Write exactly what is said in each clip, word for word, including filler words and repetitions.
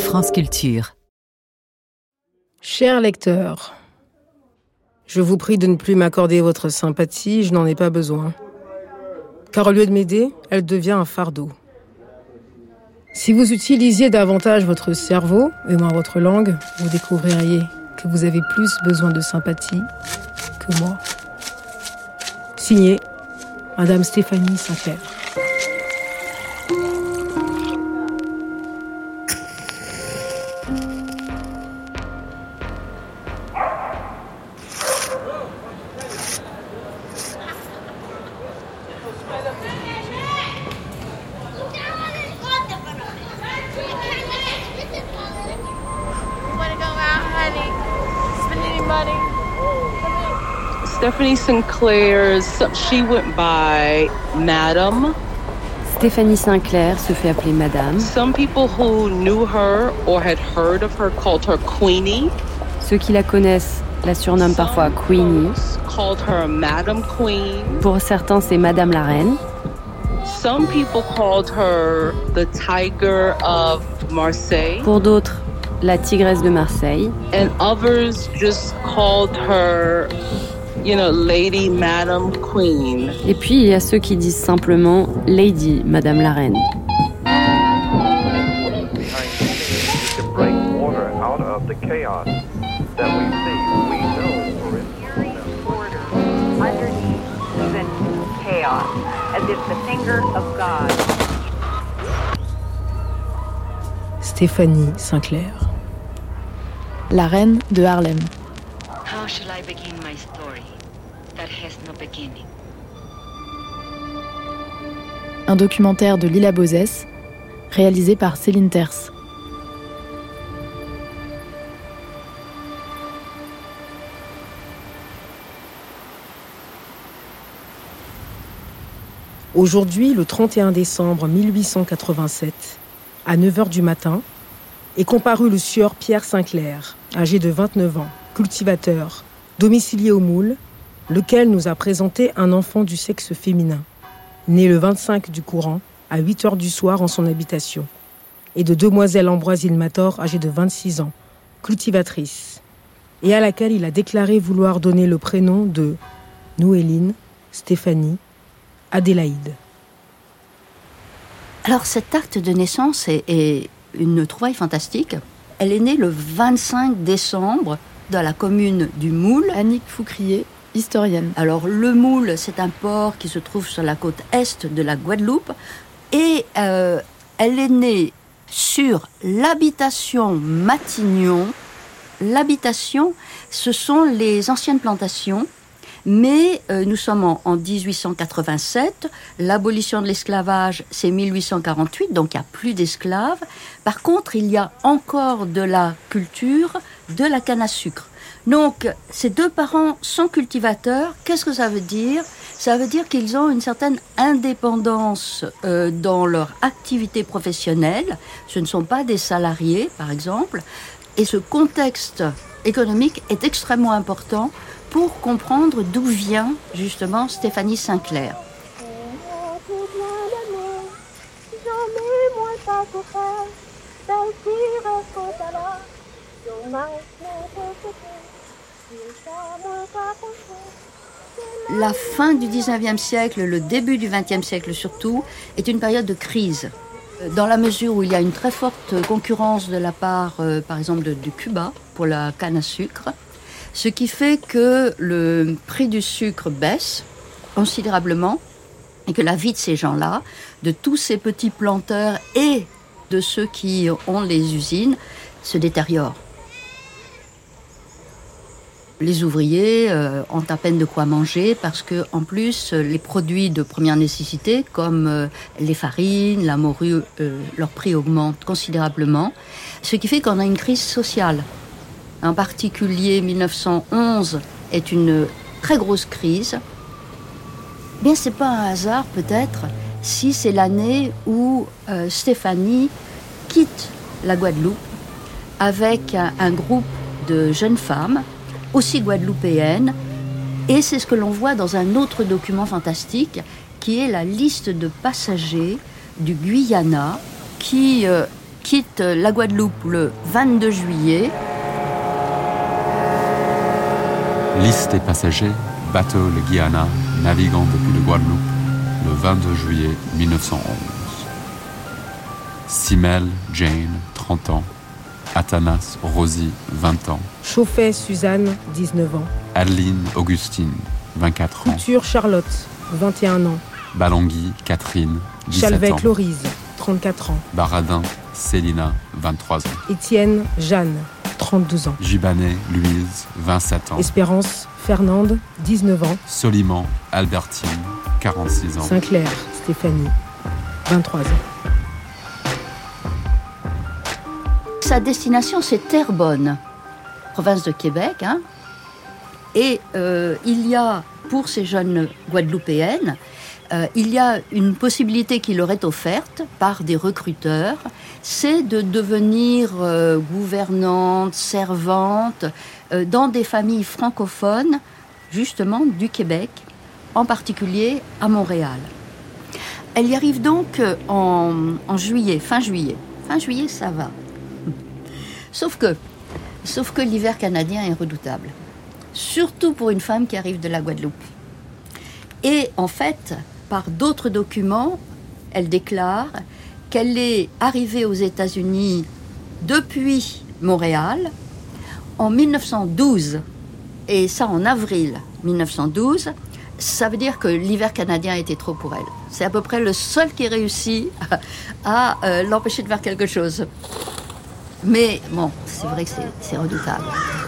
France Culture. Chers lecteurs, je vous prie de ne plus m'accorder votre sympathie, je n'en ai pas besoin. Car au lieu de m'aider, elle devient un fardeau. Si vous utilisiez davantage votre cerveau et moins votre langue, vous découvririez que vous avez plus besoin de sympathie que moi. Signé, Madame Stéphanie Sinclair. Stephanie Sinclair, she went by Madam. Stéphanie Sinclair se fait appeler Madame. Some people who knew her or had heard of her called her Queenie. Ceux qui la connaissent la surnomment parfois Queenie. Called her Madam Queen. Pour certains, c'est Madame la Reine. Some people called her the Tiger of Marseille. Pour d'autres, la Tigresse de Marseille. And others just called her, you know, Lady Madam Queen. Et puis il y a ceux qui disent simplement Lady Madame la Reine. Stéphanie Sinclair. La reine de Harlem. How shall I begin my story that has no beginning? Un documentaire de Lila Bozès, réalisé par Céline Terce. Aujourd'hui, le trente et un décembre mille huit cent quatre-vingt-sept, à neuf heures du matin, est comparu le sieur Pierre Sinclair, âgé de vingt-neuf ans, cultivateur, domicilié au Moule, lequel nous a présenté un enfant du sexe féminin, né le vingt-cinq du courant, à huit heures du soir en son habitation, et de demoiselle Ambroisine Mator, âgée de vingt-six ans, cultivatrice, et à laquelle il a déclaré vouloir donner le prénom de Nouéline, Stéphanie, Adélaïde. Alors cet acte de naissance est, est une trouvaille fantastique. Elle est née le vingt-cinq décembre dans la commune du Moule. Annick Foucrier, historienne. Alors le Moule, c'est un port qui se trouve sur la côte est de la Guadeloupe. Et euh, elle est née sur l'habitation Matignon. L'habitation, ce sont les anciennes plantations. Mais euh, nous sommes en, en dix-huit cent quatre-vingt-sept, l'abolition de l'esclavage, c'est mille huit cent quarante-huit, donc il n'y a plus d'esclaves. Par contre, il y a encore de la culture, de la canne à sucre. Donc, ces deux parents sont cultivateurs. Qu'est-ce que ça veut dire ? Ça veut dire qu'ils ont une certaine indépendance euh, dans leur activité professionnelle. Ce ne sont pas des salariés, par exemple. Et ce contexte économique est extrêmement important pour comprendre d'où vient justement Stéphanie Sinclair. La fin du dix-neuvième siècle, le début du vingtième siècle surtout, est une période de crise. Dans la mesure où il y a une très forte concurrence de la part, euh, par exemple, de, de Cuba pour la canne à sucre, ce qui fait que le prix du sucre baisse considérablement et que la vie de ces gens-là, de tous ces petits planteurs et de ceux qui ont les usines, se détériore. Les ouvriers euh, ont à peine de quoi manger parce que, en plus, les produits de première nécessité, comme euh, les farines, la morue, euh, leur prix augmente considérablement. Ce qui fait qu'on a une crise sociale. En particulier, mille neuf cent onze est une très grosse crise. Bien, c'est pas un hasard, peut-être, si c'est l'année où euh, Stéphanie quitte la Guadeloupe avec un, un groupe de jeunes femmes, aussi guadeloupéennes, et c'est ce que l'on voit dans un autre document fantastique, qui est la liste de passagers du Guyana, qui euh, quitte la Guadeloupe le vingt-deux juillet. Liste des passagers, bateau le Guyana, naviguant depuis le Guadeloupe, le vingt-deux juillet mille neuf cent onze. Simel, Jane, trente ans. Athanas, Rosie, vingt ans. Chauffet, Suzanne, dix-neuf ans. Adeline, Augustine, vingt-quatre ans. Couture, Charlotte, vingt et un ans. Balangui, Catherine, dix-sept Chalvec, ans. Lorise, trente-quatre ans. Baradin, Célina, vingt-trois ans. Étienne, Jeanne, trente-deux ans. Gibanet, Louise, vingt-sept ans. Espérance, Fernande, dix-neuf ans. Soliman, Albertine, quarante-six ans. Sinclair, Stéphanie, vingt-trois ans. Sa destination, c'est Terrebonne, province de Québec. Hein. Et euh, il y a, pour ces jeunes Guadeloupéennes, euh, il y a une possibilité qui leur est offerte par des recruteurs, c'est de devenir euh, gouvernante, servante, euh, dans des familles francophones, justement du Québec, en particulier à Montréal. Elle y arrive donc en, en juillet, fin juillet. Fin juillet, ça va. Sauf que, sauf que l'hiver canadien est redoutable. Surtout pour une femme qui arrive de la Guadeloupe. Et en fait, par d'autres documents, elle déclare qu'elle est arrivée aux États-Unis depuis Montréal en mille neuf cent douze. Et ça en avril mille neuf cent douze. Ça veut dire que l'hiver canadien était trop pour elle. C'est à peu près le seul qui réussit à, à euh, l'empêcher de faire quelque chose. Mais bon, c'est vrai que c'est, c'est redoutable.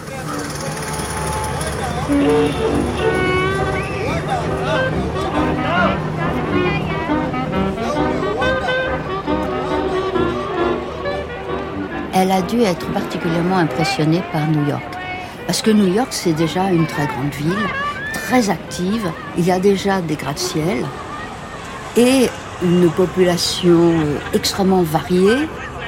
Elle a dû être particulièrement impressionnée par New York. Parce que New York, c'est déjà une très grande ville, très active. Il y a déjà des gratte-ciel et une population extrêmement variée.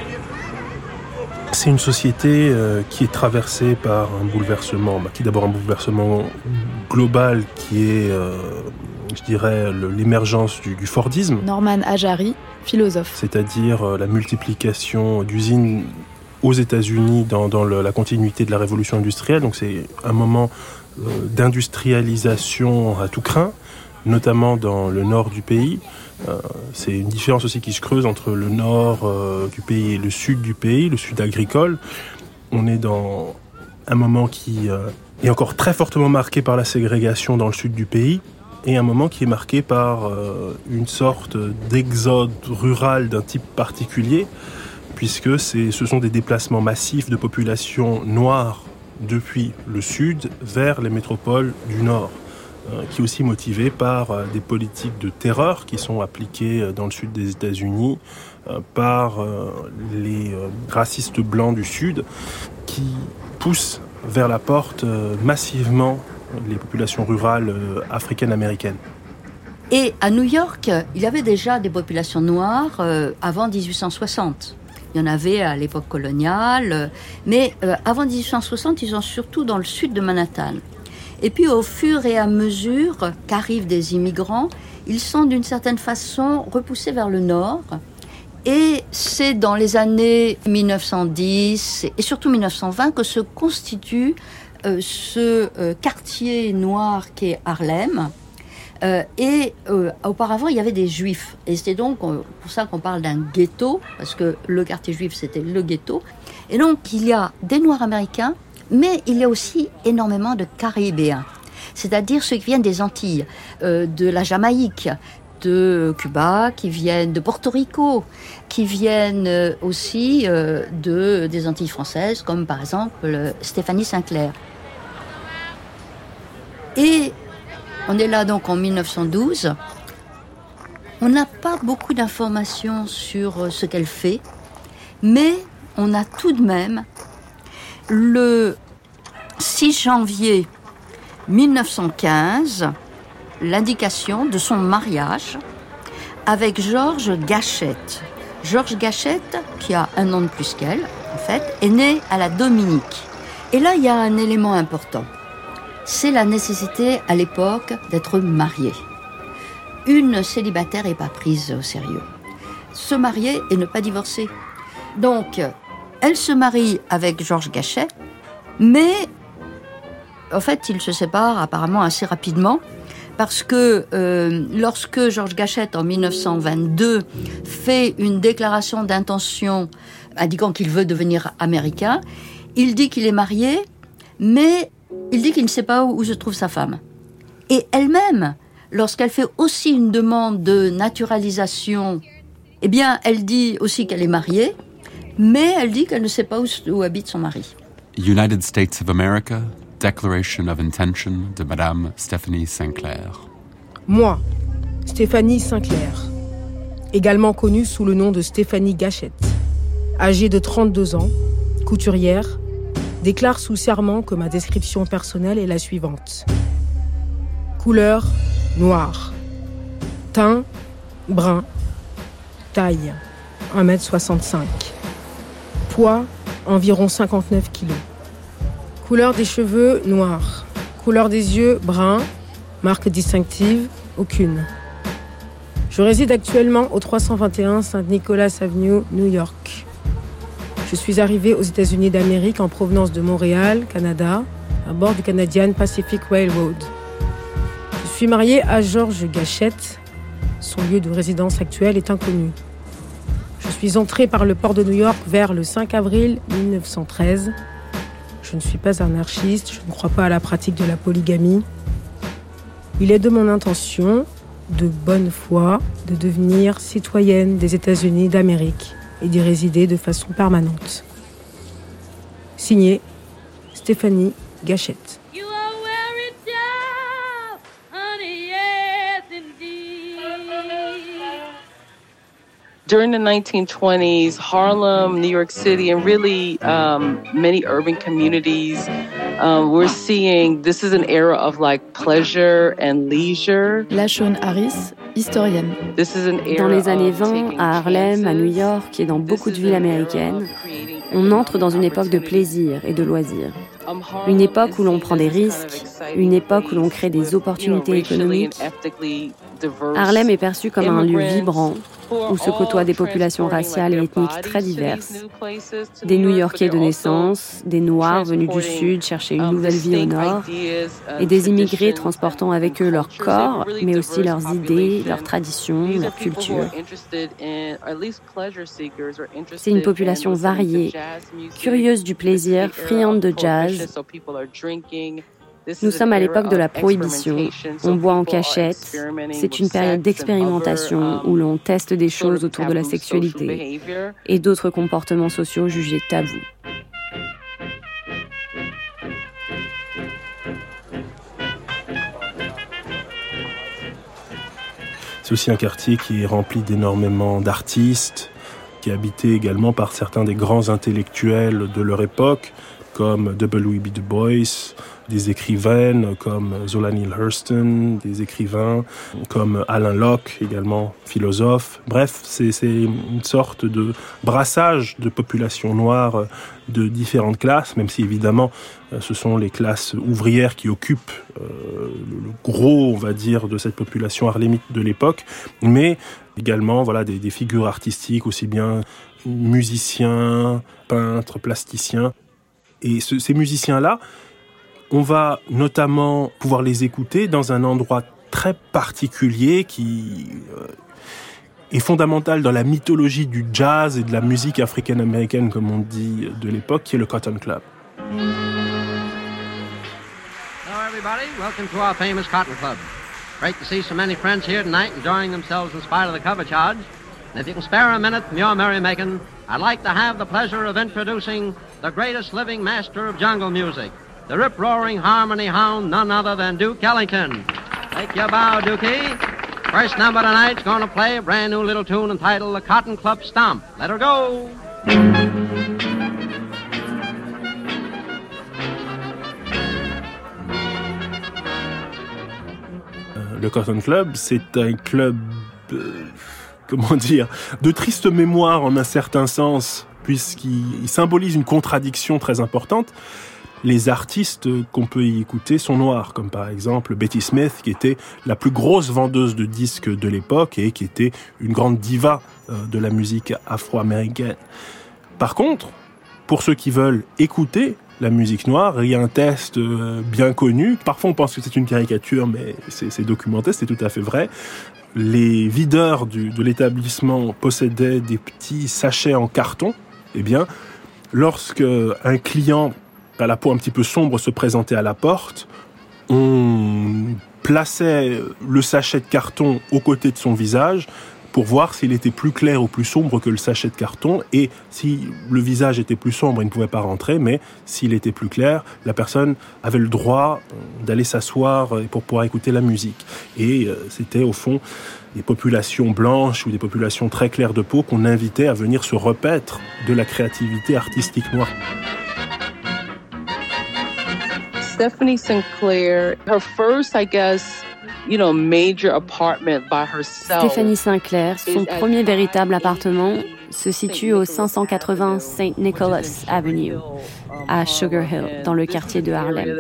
C'est une société euh, qui est traversée par un bouleversement, bah, qui est d'abord un bouleversement global, qui est, euh, je dirais, le, l'émergence du, du Fordisme. Norman Ajari, philosophe. C'est-à-dire euh, la multiplication d'usines aux États-Unis dans, dans le, la continuité de la révolution industrielle. Donc c'est un moment euh, d'industrialisation à tout crin, notamment dans le nord du pays. Euh, c'est une différence aussi qui se creuse entre le nord euh, du pays et le sud du pays, le sud agricole. On est dans un moment qui euh, est encore très fortement marqué par la ségrégation dans le sud du pays et un moment qui est marqué par euh, une sorte d'exode rural d'un type particulier, puisque c'est, ce sont des déplacements massifs de populations noires depuis le sud vers les métropoles du nord, qui est aussi motivé par des politiques de terreur qui sont appliquées dans le sud des États-Unis par les racistes blancs du sud qui poussent vers la porte massivement les populations rurales africaines-américaines. Et à New York, il y avait déjà des populations noires avant dix-huit cent soixante. Il y en avait à l'époque coloniale, mais avant dix-huit cent soixante, ils sont surtout dans le sud de Manhattan. Et puis au fur et à mesure qu'arrivent des immigrants, ils sont d'une certaine façon repoussés vers le nord. Et c'est dans les années mille neuf cent dix et surtout mille neuf cent vingt que se constitue euh, ce euh, quartier noir qu'est Harlem. Euh, et euh, auparavant, il y avait des juifs. Et c'était donc euh, pour ça qu'on parle d'un ghetto, parce que le quartier juif, c'était le ghetto. Et donc, il y a des Noirs américains, mais il y a aussi énormément de Caribéens, c'est-à-dire ceux qui viennent des Antilles, euh, de la Jamaïque, de Cuba, qui viennent de Porto Rico, qui viennent aussi euh, de, des Antilles françaises, comme par exemple euh, Stéphanie Sinclair. Et on est là donc en mille neuf cent douze. On n'a pas beaucoup d'informations sur ce qu'elle fait, mais on a tout de même le six janvier mille neuf cent quinze, l'indication de son mariage avec Georges Gachette. Georges Gachette, qui a un an de plus qu'elle, en fait, est né à la Dominique. Et là, il y a un élément important. C'est la nécessité, à l'époque, d'être mariée. Une célibataire n'est pas prise au sérieux. Se marier et ne pas divorcer. Donc, elle se marie avec Georges Gachet, mais en fait, ils se séparent apparemment assez rapidement parce que euh, lorsque Georges Gachet, en dix-neuf cent vingt-deux, fait une déclaration d'intention indiquant qu'il veut devenir américain, il dit qu'il est marié, mais il dit qu'il ne sait pas où se trouve sa femme. Et elle-même, lorsqu'elle fait aussi une demande de naturalisation, eh bien, elle dit aussi qu'elle est mariée, mais elle dit qu'elle ne sait pas où, où habite son mari. United States of America, Declaration of Intention de Madame Stephanie Sinclair. Moi, Stéphanie Sinclair, également connue sous le nom de Stéphanie Gachet, âgée de trente-deux ans, couturière, déclare sous serment que ma description personnelle est la suivante. Couleur, noir. Teint, brun. Taille, un mètre soixante-cinq. Poids, environ cinquante-neuf kilos. Couleur des cheveux, noir. Couleur des yeux, brun. Marque distinctive, aucune. Je réside actuellement au trois cent vingt et un Saint-Nicolas Avenue, New York. Je suis arrivée aux États-Unis d'Amérique en provenance de Montréal, Canada, à bord du Canadian Pacific Railroad. Je suis mariée à Georges Gachet. Son lieu de résidence actuel est inconnu. Je suis entrée par le port de New York vers le cinq avril dix-neuf cent treize. Je ne suis pas anarchiste, je ne crois pas à la pratique de la polygamie. Il est de mon intention, de bonne foi, de devenir citoyenne des États-Unis d'Amérique et d'y résider de façon permanente. Signé Stéphanie Gachet. During the nineteen twenties, Harlem, New York City, and really um, many urban communities, um, we're seeing this is an era of like pleasure and leisure. LaShawn Harris, historienne. This is an era Dans les années vingt, à Harlem, à New York et dans beaucoup de villes américaines, on entre dans une époque de plaisir et de loisirs. Une époque où l'on prend des risques, une époque où l'on crée des opportunités économiques. Harlem est perçu comme un lieu vibrant, où se côtoient des populations raciales et ethniques très diverses, des New-Yorkais de naissance, des Noirs venus du Sud chercher une nouvelle vie au Nord, et des immigrés transportant avec eux leur corps, mais aussi leurs idées, leurs traditions, leur culture. C'est une population variée, curieuse du plaisir, friande de jazz. Nous sommes à l'époque de la prohibition. On boit en cachette. C'est une période d'expérimentation où l'on teste des choses autour de la sexualité et d'autres comportements sociaux jugés tabous. C'est aussi un quartier qui est rempli d'énormément d'artistes, qui est habité également par certains des grands intellectuels de leur époque, comme W B Du Bois, des écrivaines comme Zola Neale Hurston, des écrivains comme Alain Locke, également philosophe. Bref, c'est, c'est une sorte de brassage de populations noires de différentes classes, même si évidemment ce sont les classes ouvrières qui occupent euh, le gros, on va dire, de cette population harlémite de l'époque, mais également voilà, des, des figures artistiques, aussi bien musiciens, peintres, plasticiens. Et ce, ces musiciens-là, on va notamment pouvoir les écouter dans un endroit très particulier qui euh, est fondamental dans la mythologie du jazz et de la musique africaine-américaine, comme on dit de l'époque, qui est le Cotton Club. Hello everybody, welcome to our famous Cotton Club. Great to see so many friends here tonight enjoying themselves in spite of the cover charge. And if you can spare a minute from your merrymaking, I'd like to have the pleasure of introducing the greatest living master of jungle music, the rip-roaring harmony hound, none other than Duke Ellington. Take your bow, Dukey. First number tonight's gonna play a brand new little tune entitled The Cotton Club Stomp. Let her go. Le Cotton Club, c'est un club, euh, comment dire, de triste mémoire en un certain sens, puisqu'il symbolise une contradiction très importante. Les artistes qu'on peut y écouter sont noirs, comme par exemple Betty Smith, qui était la plus grosse vendeuse de disques de l'époque et qui était une grande diva de la musique afro-américaine. Par contre, pour ceux qui veulent écouter la musique noire, il y a un test bien connu. Parfois, on pense que c'est une caricature, mais c'est, c'est documenté, c'est tout à fait vrai. Les videurs du, de l'établissement possédaient des petits sachets en carton. Eh bien, lorsque un client à la peau un petit peu sombre se présentait à la porte, on plaçait le sachet de carton aux côtés de son visage pour voir s'il était plus clair ou plus sombre que le sachet de carton. Et si le visage était plus sombre, il ne pouvait pas rentrer, mais s'il était plus clair, la personne avait le droit d'aller s'asseoir pour pouvoir écouter la musique. Et c'était au fond des populations blanches ou des populations très claires de peau qu'on invitait à venir se repaître de la créativité artistique noire. Stephanie Sinclair, her first, I guess, you know, major apartment by herself. Stéphanie Sinclair, son premier véritable appartement se situe au cinq cent quatre-vingts Saint Nicholas Avenue, à Sugar Hill, dans le quartier de Harlem.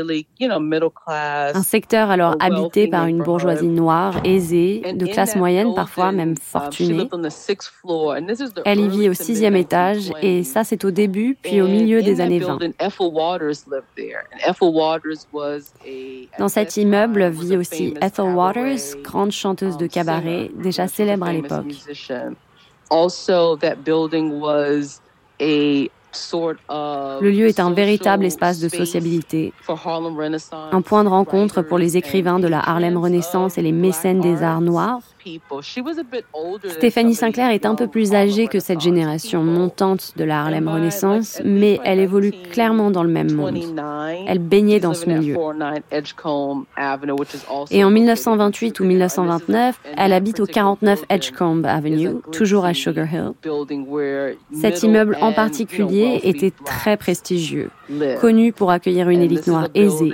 Un secteur alors habité par une bourgeoisie noire, aisée, de classe moyenne, parfois même fortunée. Elle y vit au sixième étage, et ça c'est au début, puis au milieu des années vingt. Dans cet immeuble vit aussi Ethel Waters, grande chanteuse de cabaret, déjà célèbre à l'époque. Also, that building was a Le lieu est un véritable espace de sociabilité, un point de rencontre pour les écrivains de la Harlem Renaissance et les mécènes des arts noirs. Stéphanie Sinclair est un peu plus âgée que cette génération montante de la Harlem Renaissance, mais elle évolue clairement dans le même monde. Elle baignait dans ce milieu. Et en dix-neuf cent vingt-huit ou dix-neuf cent vingt-neuf, elle habite au quarante-neuf Edgecombe Avenue, toujours à Sugar Hill. Cet immeuble en particulier était très prestigieux, connu pour accueillir une élite noire aisée.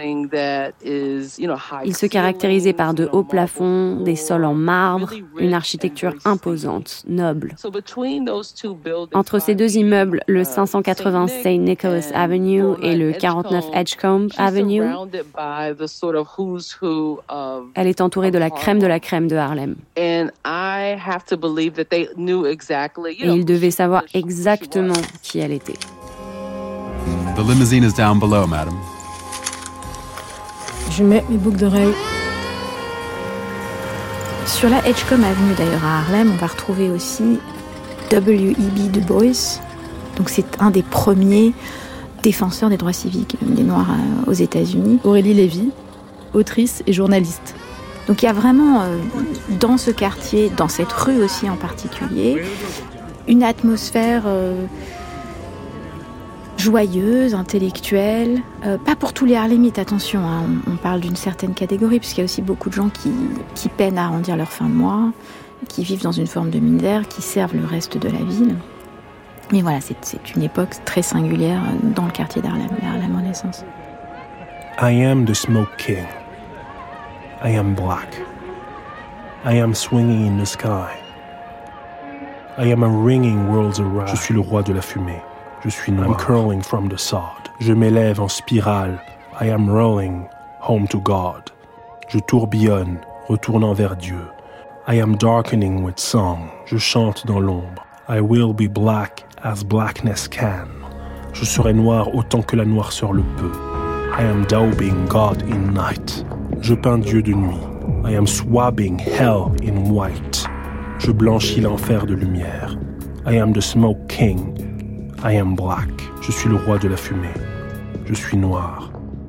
Il se caractérisait par de hauts plafonds, des sols en marbre, une architecture imposante, noble. Entre ces deux immeubles, le cinq cent quatre-vingts Saint Nicholas Avenue et le quarante-neuf Edgecombe Avenue, elle est entourée de la crème de la crème de Harlem. Et ils devaient savoir exactement qui elle était. The limousine is down below, madam. Je mets mes boucles d'oreilles. Sur la Edgecombe Avenue d'ailleurs à Harlem, on va retrouver aussi W E B Du Bois. Donc c'est un des premiers défenseurs des droits civiques des Noirs aux États-Unis. Aurélie Lévy, autrice et journaliste. Donc il y a vraiment euh, dans ce quartier, dans cette rue aussi en particulier, une atmosphère euh, joyeuse, intellectuelle. Euh, pas pour tous les Harlemites, attention, hein, on, on parle d'une certaine catégorie, puisqu'il y a aussi beaucoup de gens qui, qui peinent à arrondir leur fin de mois, qui vivent dans une forme de misère, qui servent le reste de la ville. Mais voilà, c'est, c'est une époque très singulière dans le quartier d'Harlem, la Harlem Renaissance. I am the Smoke King. I am black. I am swinging in the sky. I am a ringing worlds around. Je suis le roi de la fumée. Je suis noir. I'm curling from the sod. Je m'élève en spirale. I am rolling home to God. Je tourbillonne, retournant vers Dieu. I am darkening with song. Je chante dans l'ombre. I will be black as blackness can. Je serai noir autant que la noirceur le peut. I am daubing God in night. Je peins Dieu de nuit. I am swabbing hell in white. Je blanchis l'enfer de lumière. I am the Smoke King. I am black. Je suis le roi de la fumée. Je suis noir.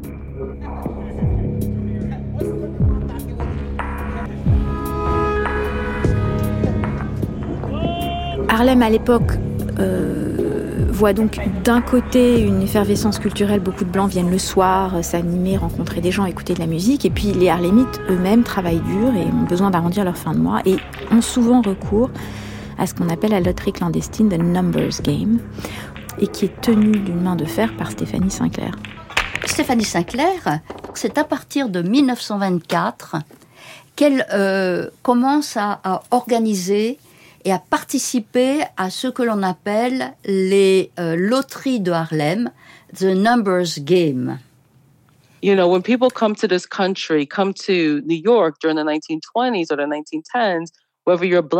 Harlem à l'époque euh, voit donc d'un côté une effervescence culturelle, beaucoup de blancs viennent le soir s'animer, rencontrer des gens, écouter de la musique, et puis les Harlemites eux-mêmes travaillent dur et ont besoin d'arrondir leur fin de mois et ont souvent recours à ce qu'on appelle la loterie clandestine, the numbers game, et qui est tenue d'une main de fer par Stéphanie Sinclair. Stéphanie Sinclair, c'est à partir de dix-neuf cent vingt-quatre qu'elle euh, commence à, à organiser et à participer à ce que l'on appelle les euh, loteries de Harlem, the numbers game. You know, when people come to this country, come to New York during the nineteen twenties or the nineteen tens, Quand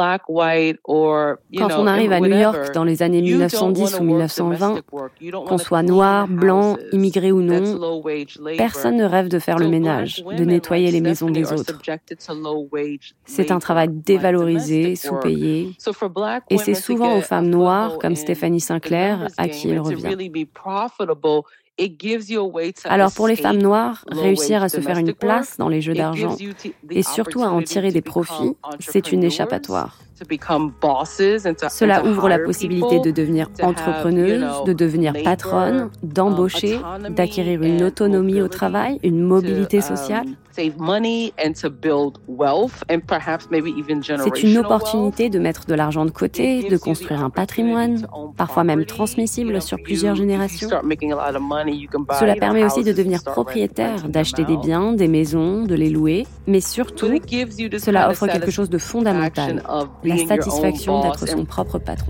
on arrive à New York dans les années mille neuf cent dix ou mille neuf cent vingt, qu'on soit noir, blanc, immigré ou non, personne ne rêve de faire le ménage, de nettoyer les maisons des autres. C'est un travail dévalorisé, sous-payé, et c'est souvent aux femmes noires, comme Stephanie Sinclair, à qui il revient. Alors pour les femmes noires, réussir à se faire une place dans les jeux d'argent et surtout à en tirer des profits, c'est une échappatoire. Cela ouvre la possibilité de devenir entrepreneuse, de devenir patronne, d'embaucher, d'acquérir une autonomie au travail, une mobilité sociale. C'est une opportunité de mettre de l'argent de côté, de construire un patrimoine, parfois même transmissible sur plusieurs générations. Cela permet aussi de devenir propriétaire, d'acheter des biens, des maisons, de les louer, mais surtout, cela offre quelque chose de fondamental, la satisfaction d'être son propre patron.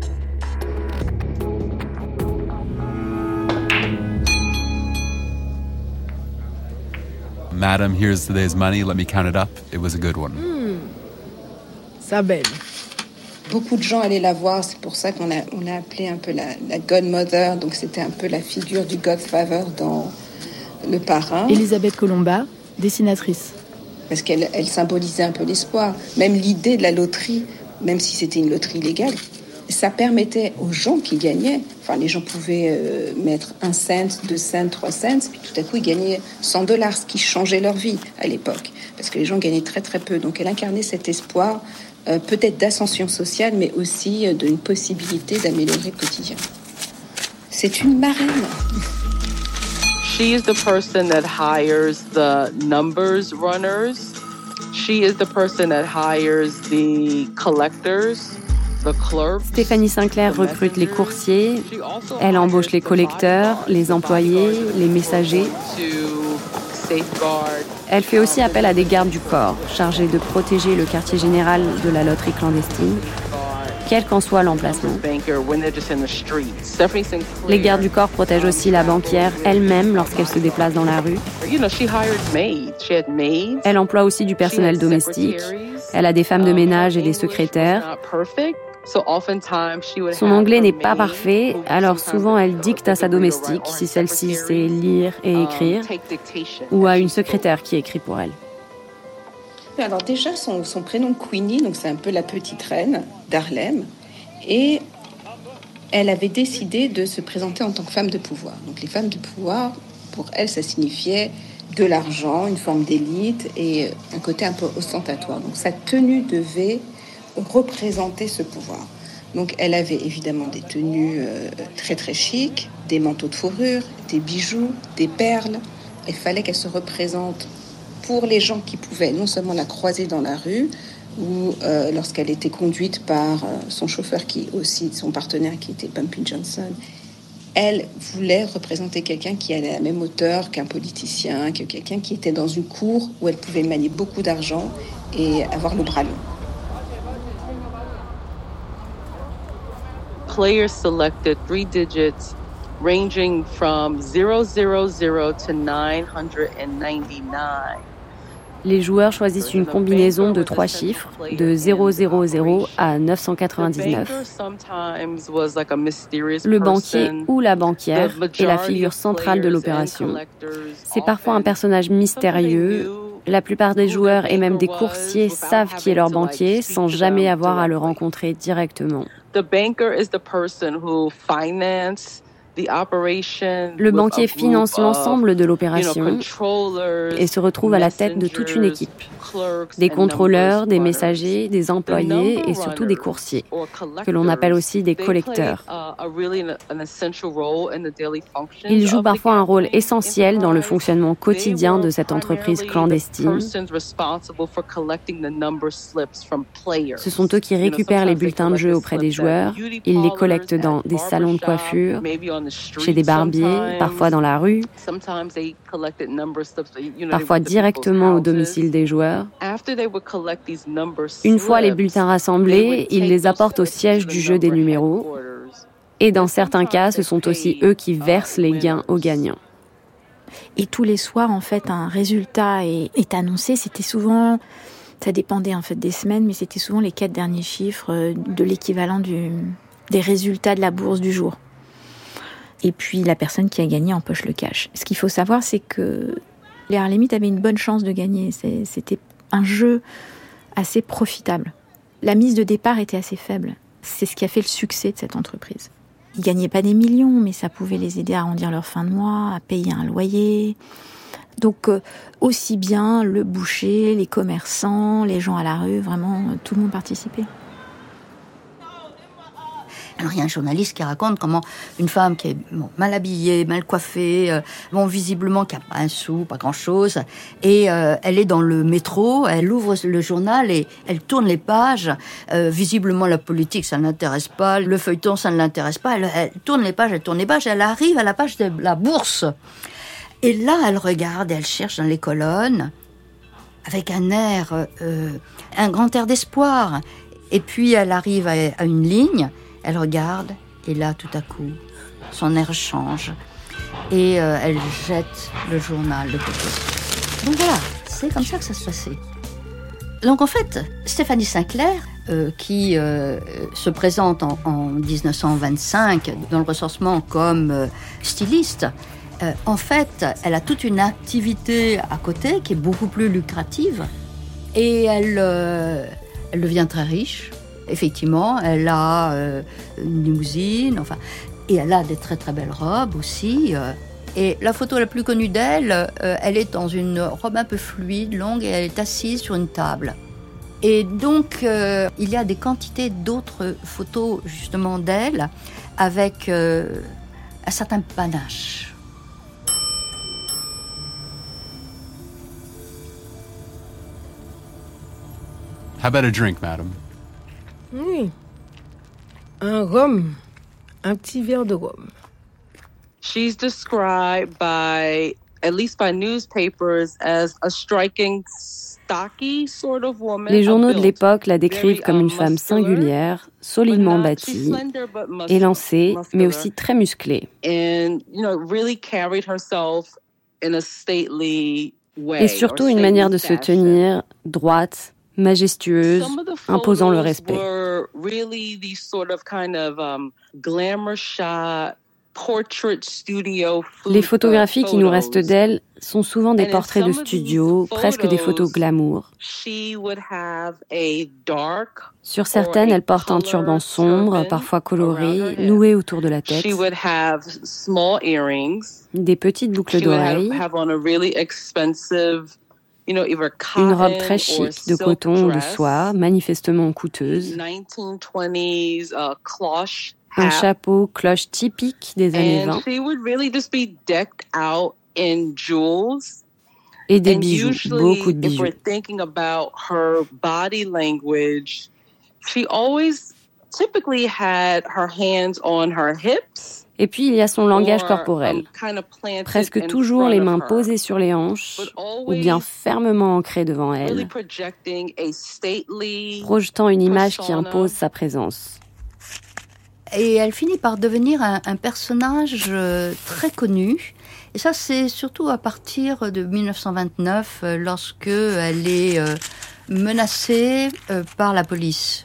Madam, here's today's money. Let me count it up. It was a good one. Hmm. Ça belle. Beaucoup de gens allaient la voir, c'est pour ça qu'on a, on a appelé un peu la, la Godmother, donc c'était un peu la figure du Godfather dans Le Parrain. Elisabeth Colomba, dessinatrice. Parce qu'elle elle symbolisait un peu l'espoir. Même l'idée de la loterie, même si c'était une loterie légale, ça permettait aux gens qui gagnaient, enfin les gens pouvaient euh, mettre un cent, deux cents, trois cents, puis tout à coup ils gagnaient cent dollars, ce qui changeait leur vie à l'époque, parce que les gens gagnaient très très peu. Donc elle incarnait cet espoir, euh, peut-être d'ascension sociale, mais aussi euh, d'une possibilité d'améliorer le quotidien. C'est une marraine. She is the person that hires the numbers runners. She is the person that hires the collectors. Stéphanie Sinclair recrute les coursiers, elle embauche les collecteurs, les employés, les messagers. Elle fait aussi appel à des gardes du corps, chargés de protéger le quartier général de la loterie clandestine, quel qu'en soit l'emplacement. Les gardes du corps protègent aussi la banquière elle-même lorsqu'elle se déplace dans la rue. Elle emploie aussi du personnel domestique. Elle a des femmes de ménage et des secrétaires. Son anglais n'est pas parfait, alors souvent elle dicte à sa domestique, si celle-ci sait lire et écrire, ou à une secrétaire qui écrit pour elle. Alors déjà, son, son prénom Queenie, donc c'est un peu la petite reine d'Harlem, et elle avait décidé de se présenter en tant que femme de pouvoir. Donc les femmes de pouvoir, pour elle, ça signifiait de l'argent, une forme d'élite et un côté un peu ostentatoire. Donc sa tenue devait représenter ce pouvoir. Donc elle avait évidemment des tenues euh, très très chic, des manteaux de fourrure, des bijoux, des perles. Il fallait qu'elle se représente pour les gens qui pouvaient non seulement la croiser dans la rue ou euh, lorsqu'elle était conduite par euh, son chauffeur qui aussi son partenaire qui était Bumpy Johnson. Elle voulait représenter quelqu'un qui avait la même hauteur qu'un politicien, que quelqu'un qui était dans une cour où elle pouvait manier beaucoup d'argent et avoir le bras long. Players selected three digits ranging from zero zero zero to nine hundred ninety-nine. Les joueurs choisissent une combinaison de trois chiffres, de zéro zéro zéro à neuf cent quatre-vingt-dix-neuf. Le banquier ou la banquière est la figure centrale de l'opération. C'est parfois un personnage mystérieux. La plupart des joueurs et même des coursiers savent qui est leur banquier sans jamais avoir à le rencontrer directement. Le banquier finance l'ensemble de l'opération et se retrouve à la tête de toute une équipe. Des contrôleurs, des messagers, des employés et surtout des coursiers, que l'on appelle aussi des collecteurs. Ils jouent parfois un rôle essentiel dans le fonctionnement quotidien de cette entreprise clandestine. Ce sont eux qui récupèrent les bulletins de jeu auprès des joueurs. Ils les collectent dans des salons de coiffure, chez des barbiers, parfois dans la rue, parfois directement au domicile des joueurs. Une fois les bulletins rassemblés, ils les apportent au siège du jeu des numéros. Et dans certains cas, ce sont aussi eux qui versent les gains aux gagnants. Et tous les soirs, en fait, un résultat est, est annoncé. C'était souvent Ça dépendait en fait des semaines, mais c'était souvent les quatre derniers chiffres de l'équivalent du, des résultats de la bourse du jour. Et puis la personne qui a gagné empoche le cash. Ce qu'il faut savoir, c'est que les Harlemites avaient une bonne chance de gagner. C'est, c'était un jeu assez profitable. La mise de départ était assez faible. C'est ce qui a fait le succès de cette entreprise. Ils ne gagnaient pas des millions, mais ça pouvait les aider à arrondir leur fin de mois, à payer un loyer. Donc euh, aussi bien le boucher, les commerçants, les gens à la rue, vraiment tout le monde participait. Alors il y a un journaliste qui raconte comment une femme qui est bon, mal habillée, mal coiffée, euh, bon visiblement qui n'a pas un sou, pas grand-chose, et euh, elle est dans le métro, elle ouvre le journal et elle tourne les pages. Euh, visiblement la politique ça ne l'intéresse pas, le feuilleton ça ne l'intéresse pas. Elle, elle tourne les pages, elle tourne les pages, elle arrive à la page de la bourse. Et là elle regarde, elle cherche dans les colonnes avec un air, euh, un grand air d'espoir. Et puis elle arrive à, à une ligne. Elle regarde, et là, tout à coup, son air change. Et euh, elle jette le journal de côté. Donc voilà, c'est comme ça que ça se passait. Donc en fait, Stéphanie Sinclair, euh, qui euh, se présente en, en dix-neuf cent vingt-cinq dans le recensement comme euh, styliste, euh, en fait, elle a toute une activité à côté qui est beaucoup plus lucrative. Et elle, euh, elle devient très riche. Effectivement, elle a euh, une limousine, enfin, et elle a des très très belles robes aussi. Euh, et la photo la plus connue d'elle, euh, elle est dans une robe un peu fluide, longue, et elle est assise sur une table. Et donc, euh, il y a des quantités d'autres photos justement d'elle avec euh, un certain panache. How about a drink, madam? Oui. Un rhum. Un petit verre de rhum. She's described by, at least by newspapers, as a striking, stocky sort of woman. Les journaux de l'époque la décrivent comme une femme singulière, solidement bâtie, élancée, mais aussi très musclée. And, you know, really carried herself in a stately way. Et surtout une manière de se tenir droite, majestueuse, imposant le respect. Les photographies qui nous restent d'elle sont souvent des portraits de studio, presque des photos glamour. Sur certaines, elle porte un turban sombre, parfois coloré, noué autour de la tête, des petites boucles d'oreilles, une robe très chic de coton ou de soie, manifestement coûteuse, un chapeau cloche typique des années vingt, et des bijoux, beaucoup de bijoux. Et puis, il y a son langage corporel. Presque toujours les mains posées sur les hanches ou bien fermement ancrées devant elle, projetant une image qui impose sa présence. Et elle finit par devenir un, un personnage euh, très connu. Et ça, c'est surtout à partir de dix-neuf cent vingt-neuf, euh, lorsque elle est euh, menacée euh, par la police.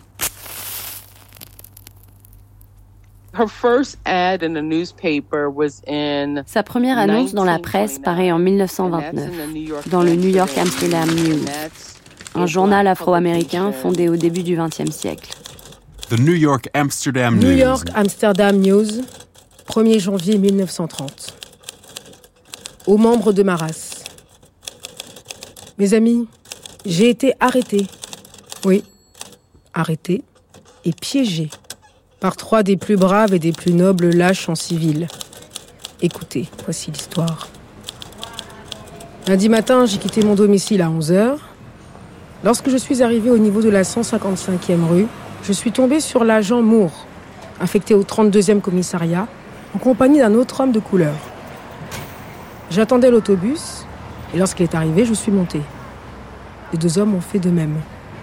Sa première annonce dans la presse paraît en dix-neuf cent vingt-neuf, dans le New York Amsterdam News, un journal afro-américain fondé au début du vingtième siècle. The New York Amsterdam News. New York Amsterdam News, premier janvier mille neuf cent trente. Aux membres de ma race. Mes amis, j'ai été arrêté. Oui, arrêté et piégé par trois des plus braves et des plus nobles lâches en civil. Écoutez, voici l'histoire. Lundi matin, j'ai quitté mon domicile à onze heures. Lorsque je suis arrivé au niveau de la cent cinquante-cinquième rue, je suis tombé sur l'agent Moore, affecté au trente-deuxième commissariat, en compagnie d'un autre homme de couleur. J'attendais l'autobus, et lorsqu'il est arrivé, je suis monté. Les deux hommes ont fait de même.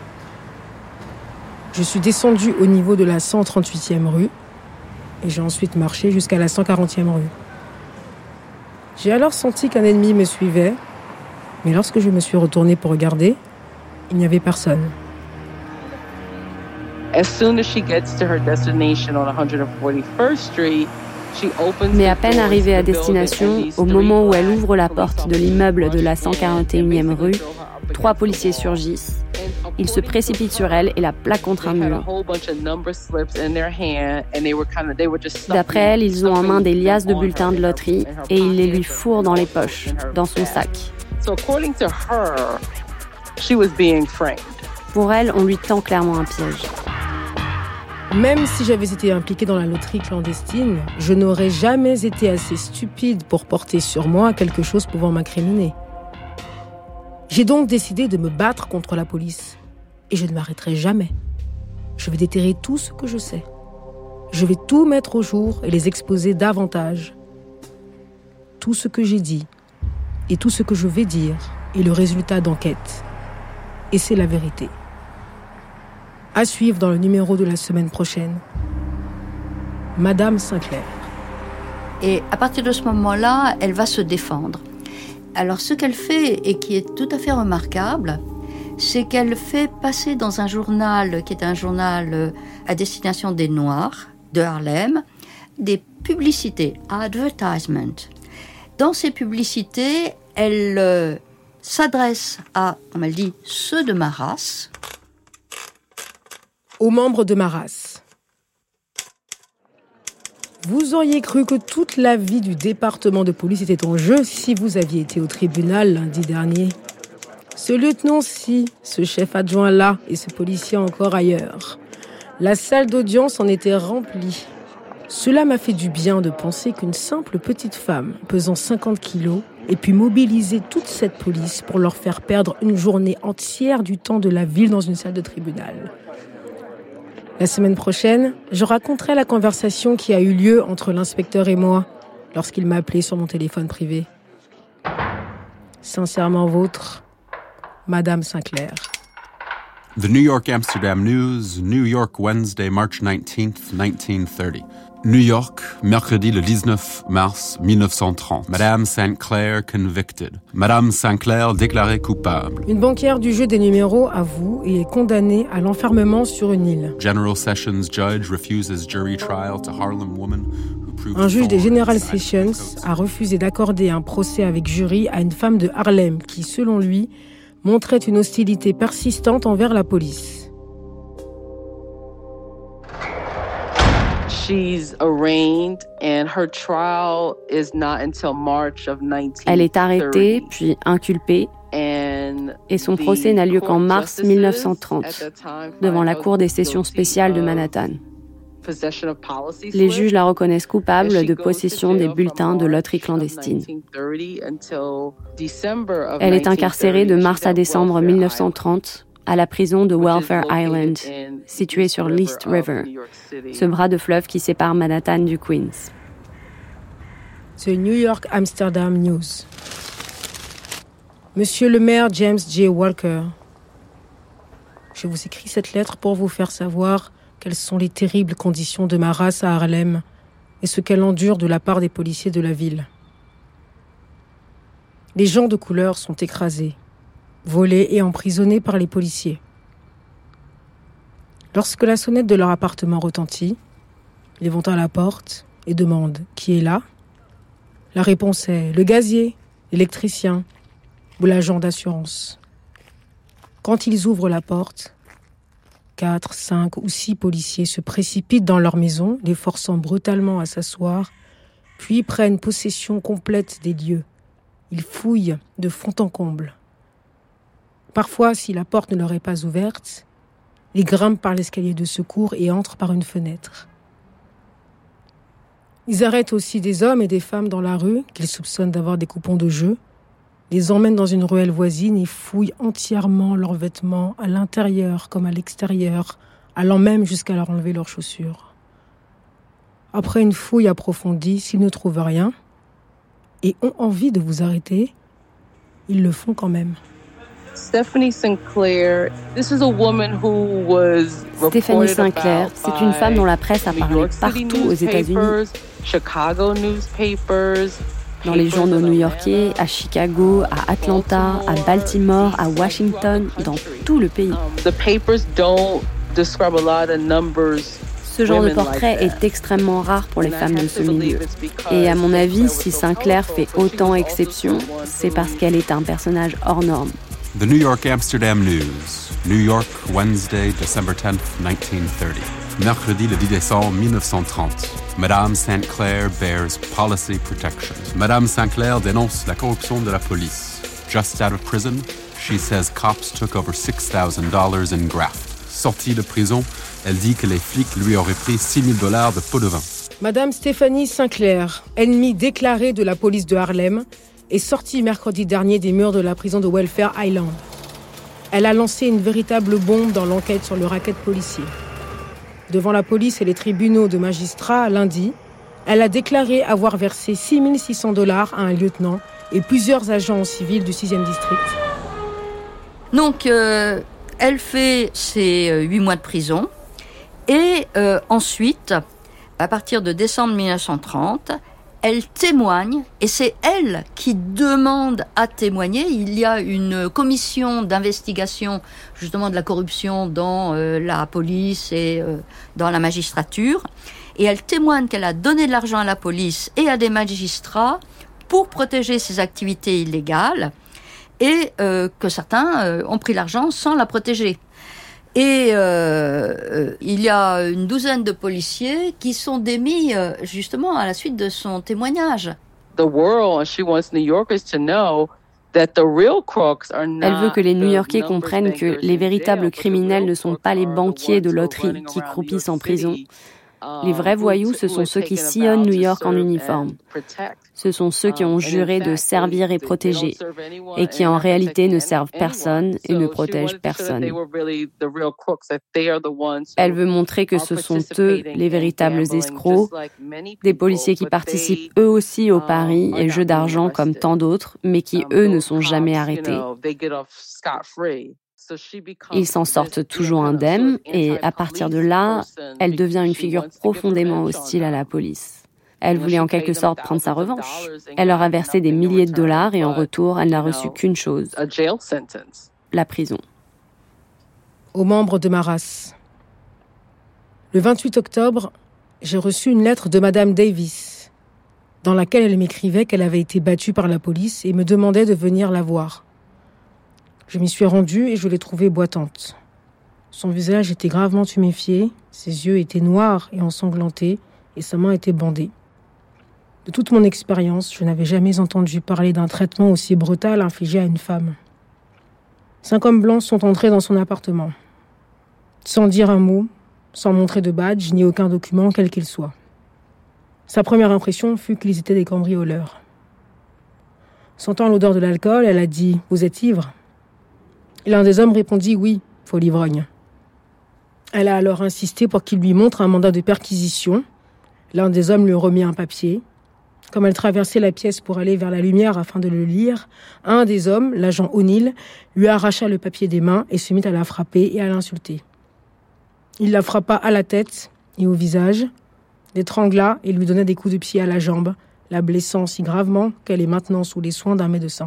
Je suis descendu au niveau de la cent trente-huitième rue, et j'ai ensuite marché jusqu'à la cent quarantième rue. J'ai alors senti qu'un ennemi me suivait, mais lorsque je me suis retourné pour regarder, il n'y avait personne. As soon as she gets to her destination on one hundred forty-first Street, she opens Mais à peine arrivée à destination, au moment où elle ouvre la porte de l'immeuble de la cent quarante et unième rue, trois policiers surgissent. Ils se précipitent sur elle et la plaquent contre un mur. D'après elle, ils ont en main des liasses de bulletins de loterie et ils les lui fourrent dans les poches, dans son sac. Pour elle, on lui tend clairement un piège. Même si j'avais été impliquée dans la loterie clandestine, je n'aurais jamais été assez stupide pour porter sur moi quelque chose pouvant m'incriminer. J'ai donc décidé de me battre contre la police. Et je ne m'arrêterai jamais. Je vais déterrer tout ce que je sais. Je vais tout mettre au jour et les exposer davantage. Tout ce que j'ai dit et tout ce que je vais dire est le résultat d'enquête. Et c'est la vérité. À suivre dans le numéro de la semaine prochaine. Madame Sinclair. Et à partir de ce moment-là, elle va se défendre. Alors ce qu'elle fait, et qui est tout à fait remarquable, c'est qu'elle fait passer dans un journal, qui est un journal à destination des Noirs de Harlem, des publicités, advertisements. Dans ces publicités, elle euh, s'adresse à, comme elle dit, ceux de ma race. Aux membres de ma race. Vous auriez cru que toute la vie du département de police était en jeu si vous aviez été au tribunal lundi dernier. Ce lieutenant-ci, ce chef adjoint-là et ce policier encore ailleurs. La salle d'audience en était remplie. Cela m'a fait du bien de penser qu'une simple petite femme, pesant cinquante kilos, ait pu mobiliser toute cette police pour leur faire perdre une journée entière du temps de la ville dans une salle de tribunal. La semaine prochaine, je raconterai la conversation qui a eu lieu entre l'inspecteur et moi lorsqu'il m'a appelé sur mon téléphone privé. Sincèrement vôtre, Madame Sinclair. The New York Amsterdam News, New York, Wednesday, March nineteenth, nineteen thirty. New York, mercredi le dix-neuf mars mille neuf cent trente. Madame Sinclair convicted. Madame Sinclair déclarée coupable. Une banquière du jeu des numéros avoue et est condamnée à l'enfermement sur une île. General Sessions judge refuses jury trial to Harlem woman who proved Un juge des General Sessions a refusé d'accorder un procès avec jury à une femme de Harlem qui, selon lui, montrait une hostilité persistante envers la police. She's arraigned and her trial is not until March of nineteen thirty. Elle est arrêtée, puis inculpée, et son procès n'a lieu qu'en mars mille neuf cent trente, devant la Cour des sessions spéciales de Manhattan. Les juges la reconnaissent coupable de possession des bulletins de loterie clandestine. Elle est incarcérée de mars à décembre mille neuf cent trente à la prison de Welfare Island, située sur l'East River, ce bras de fleuve qui sépare Manhattan du Queens. The New York Amsterdam News. Monsieur le maire James J. Walker, je vous écris cette lettre pour vous faire savoir quelles sont les terribles conditions de ma race à Harlem et ce qu'elle endure de la part des policiers de la ville. Les gens de couleur sont écrasés, volés et emprisonnés par les policiers. Lorsque la sonnette de leur appartement retentit, ils vont à la porte et demandent « Qui est là ?» La réponse est « Le gazier, l'électricien ou l'agent d'assurance. » Quand ils ouvrent la porte, quatre, cinq ou six policiers se précipitent dans leur maison, les forçant brutalement à s'asseoir, puis prennent possession complète des lieux. Ils fouillent de fond en comble. Parfois, si la porte ne leur est pas ouverte, ils grimpent par l'escalier de secours et entrent par une fenêtre. Ils arrêtent aussi des hommes et des femmes dans la rue qu'ils soupçonnent d'avoir des coupons de jeu, les emmènent dans une ruelle voisine et fouillent entièrement leurs vêtements à l'intérieur comme à l'extérieur, allant même jusqu'à leur enlever leurs chaussures. Après une fouille approfondie, s'ils ne trouvent rien et ont envie de vous arrêter, ils le font quand même. Stephanie Sinclair, this is a woman who was Stéphanie Sinclair, c'est une femme dont la presse a parlé partout aux États-Unis. Chicago newspapers, dans les journaux new-yorkais, à Chicago, à Atlanta, à Baltimore, à Washington, dans tout le pays. Ce genre de portrait est extrêmement rare pour les femmes de ce milieu. Et à mon avis, si Sinclair fait autant exception, c'est parce qu'elle est un personnage hors norme. The New York Amsterdam News. New York, Wednesday, December tenth, nineteen thirty. Mercredi le dix décembre mille neuf cent trente. Madame Sinclair bears policy protections. Madame Sinclair dénonce la corruption de la police. Just out of prison, she says cops took over six thousand dollars in graft. Sortie de prison, elle dit que les flics lui auraient pris six mille dollars de pot de vin. Madame Stephanie Sinclair, ennemie déclarée de la police de Harlem, est sortie mercredi dernier des murs de la prison de Welfare Island. Elle a lancé une véritable bombe dans l'enquête sur le racket policier. Devant la police et les tribunaux de magistrats lundi, elle a déclaré avoir versé six mille six cents dollars à un lieutenant et plusieurs agents civils du sixième district. Donc, euh, elle fait ses huit mois de prison et euh, ensuite, à partir de décembre mille neuf cent trente, elle témoigne et c'est elle qui demande à témoigner. Il y a une commission d'investigation justement de la corruption dans euh, la police et euh, dans la magistrature. Et elle témoigne qu'elle a donné de l'argent à la police et à des magistrats pour protéger ses activités illégales et euh, que certains euh, ont pris l'argent sans la protéger. Et euh, euh, il y a une douzaine de policiers qui sont démis euh, justement à la suite de son témoignage. The world, she wants New Yorkers to know that the real crooks are not. Elle veut que les New-Yorkais comprennent que les véritables criminels ne sont pas les banquiers de loterie qui croupissent en prison. Les vrais voyous, ce sont ceux qui sillonnent New York en uniforme. Ce sont ceux qui ont juré de servir et protéger, et qui en réalité ne servent personne et ne protègent personne. Elle veut montrer que ce sont eux les véritables escrocs, des policiers qui participent eux aussi aux paris et jeux d'argent comme tant d'autres, mais qui eux ne sont jamais arrêtés. Ils s'en sortent toujours indemnes et à partir de là, elle devient une figure profondément hostile à la police. Elle voulait en quelque sorte prendre sa revanche. Elle leur a versé des milliers de dollars et en retour, elle n'a reçu qu'une chose, la prison. Aux membres de ma race. Le vingt-huit octobre, j'ai reçu une lettre de Madame Davis, dans laquelle elle m'écrivait qu'elle avait été battue par la police et me demandait de venir la voir. Je m'y suis rendue et je l'ai trouvée boitante. Son visage était gravement tuméfié, ses yeux étaient noirs et ensanglantés, et sa main était bandée. De toute mon expérience, je n'avais jamais entendu parler d'un traitement aussi brutal infligé à une femme. Cinq hommes blancs sont entrés dans son appartement, sans dire un mot, sans montrer de badge ni aucun document, quel qu'il soit. Sa première impression fut qu'ils étaient des cambrioleurs. Sentant l'odeur de l'alcool, elle a dit « Vous êtes ivre ?» L'un des hommes répondit « Oui, faut l'ivrogne ». Elle a alors insisté pour qu'il lui montre un mandat de perquisition. L'un des hommes lui remit un papier. Comme elle traversait la pièce pour aller vers la lumière afin de le lire, un des hommes, l'agent O'Neill, lui arracha le papier des mains et se mit à la frapper et à l'insulter. Il la frappa à la tête et au visage, l'étrangla et lui donna des coups de pied à la jambe, la blessant si gravement qu'elle est maintenant sous les soins d'un médecin.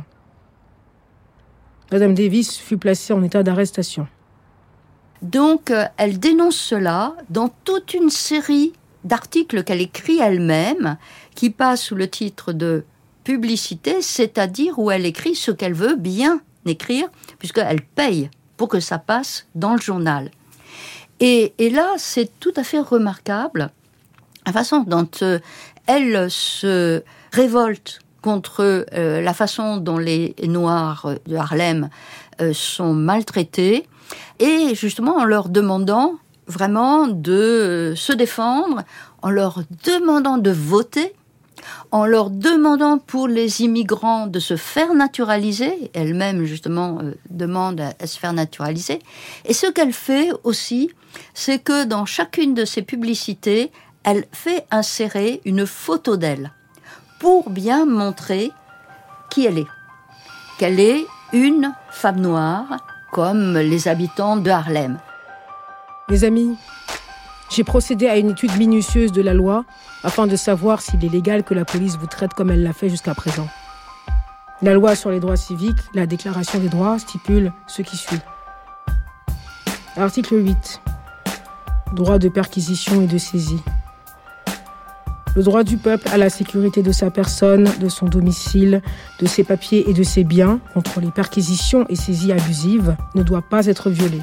Madame Davis fut placée en état d'arrestation. Donc, euh, elle dénonce cela dans toute une série d'articles qu'elle écrit elle-même, qui passent sous le titre de publicité, c'est-à-dire où elle écrit ce qu'elle veut bien écrire, puisqu'elle paye pour que ça passe dans le journal. Et, et là, c'est tout à fait remarquable la façon dont euh, elle se révolte contre euh, la façon dont les Noirs de Harlem euh, sont maltraités, et justement en leur demandant vraiment de euh, se défendre, en leur demandant de voter, en leur demandant pour les immigrants de se faire naturaliser, elle-même justement euh, demande à, à se faire naturaliser. Et ce qu'elle fait aussi, c'est que dans chacune de ses publicités, elle fait insérer une photo d'elle pour bien montrer qui elle est. Qu'elle est une femme noire, comme les habitants de Harlem. Mes amis, J'ai procédé à une étude minutieuse de la loi afin de savoir s'il est légal que la police vous traite comme elle l'a fait jusqu'à présent. La loi sur les droits civiques, la Déclaration des droits, stipule ce qui suit. Article huit. Droit de perquisition et de saisie. Le droit du peuple à la sécurité de sa personne, de son domicile, de ses papiers et de ses biens contre les perquisitions et saisies abusives ne doit pas être violé.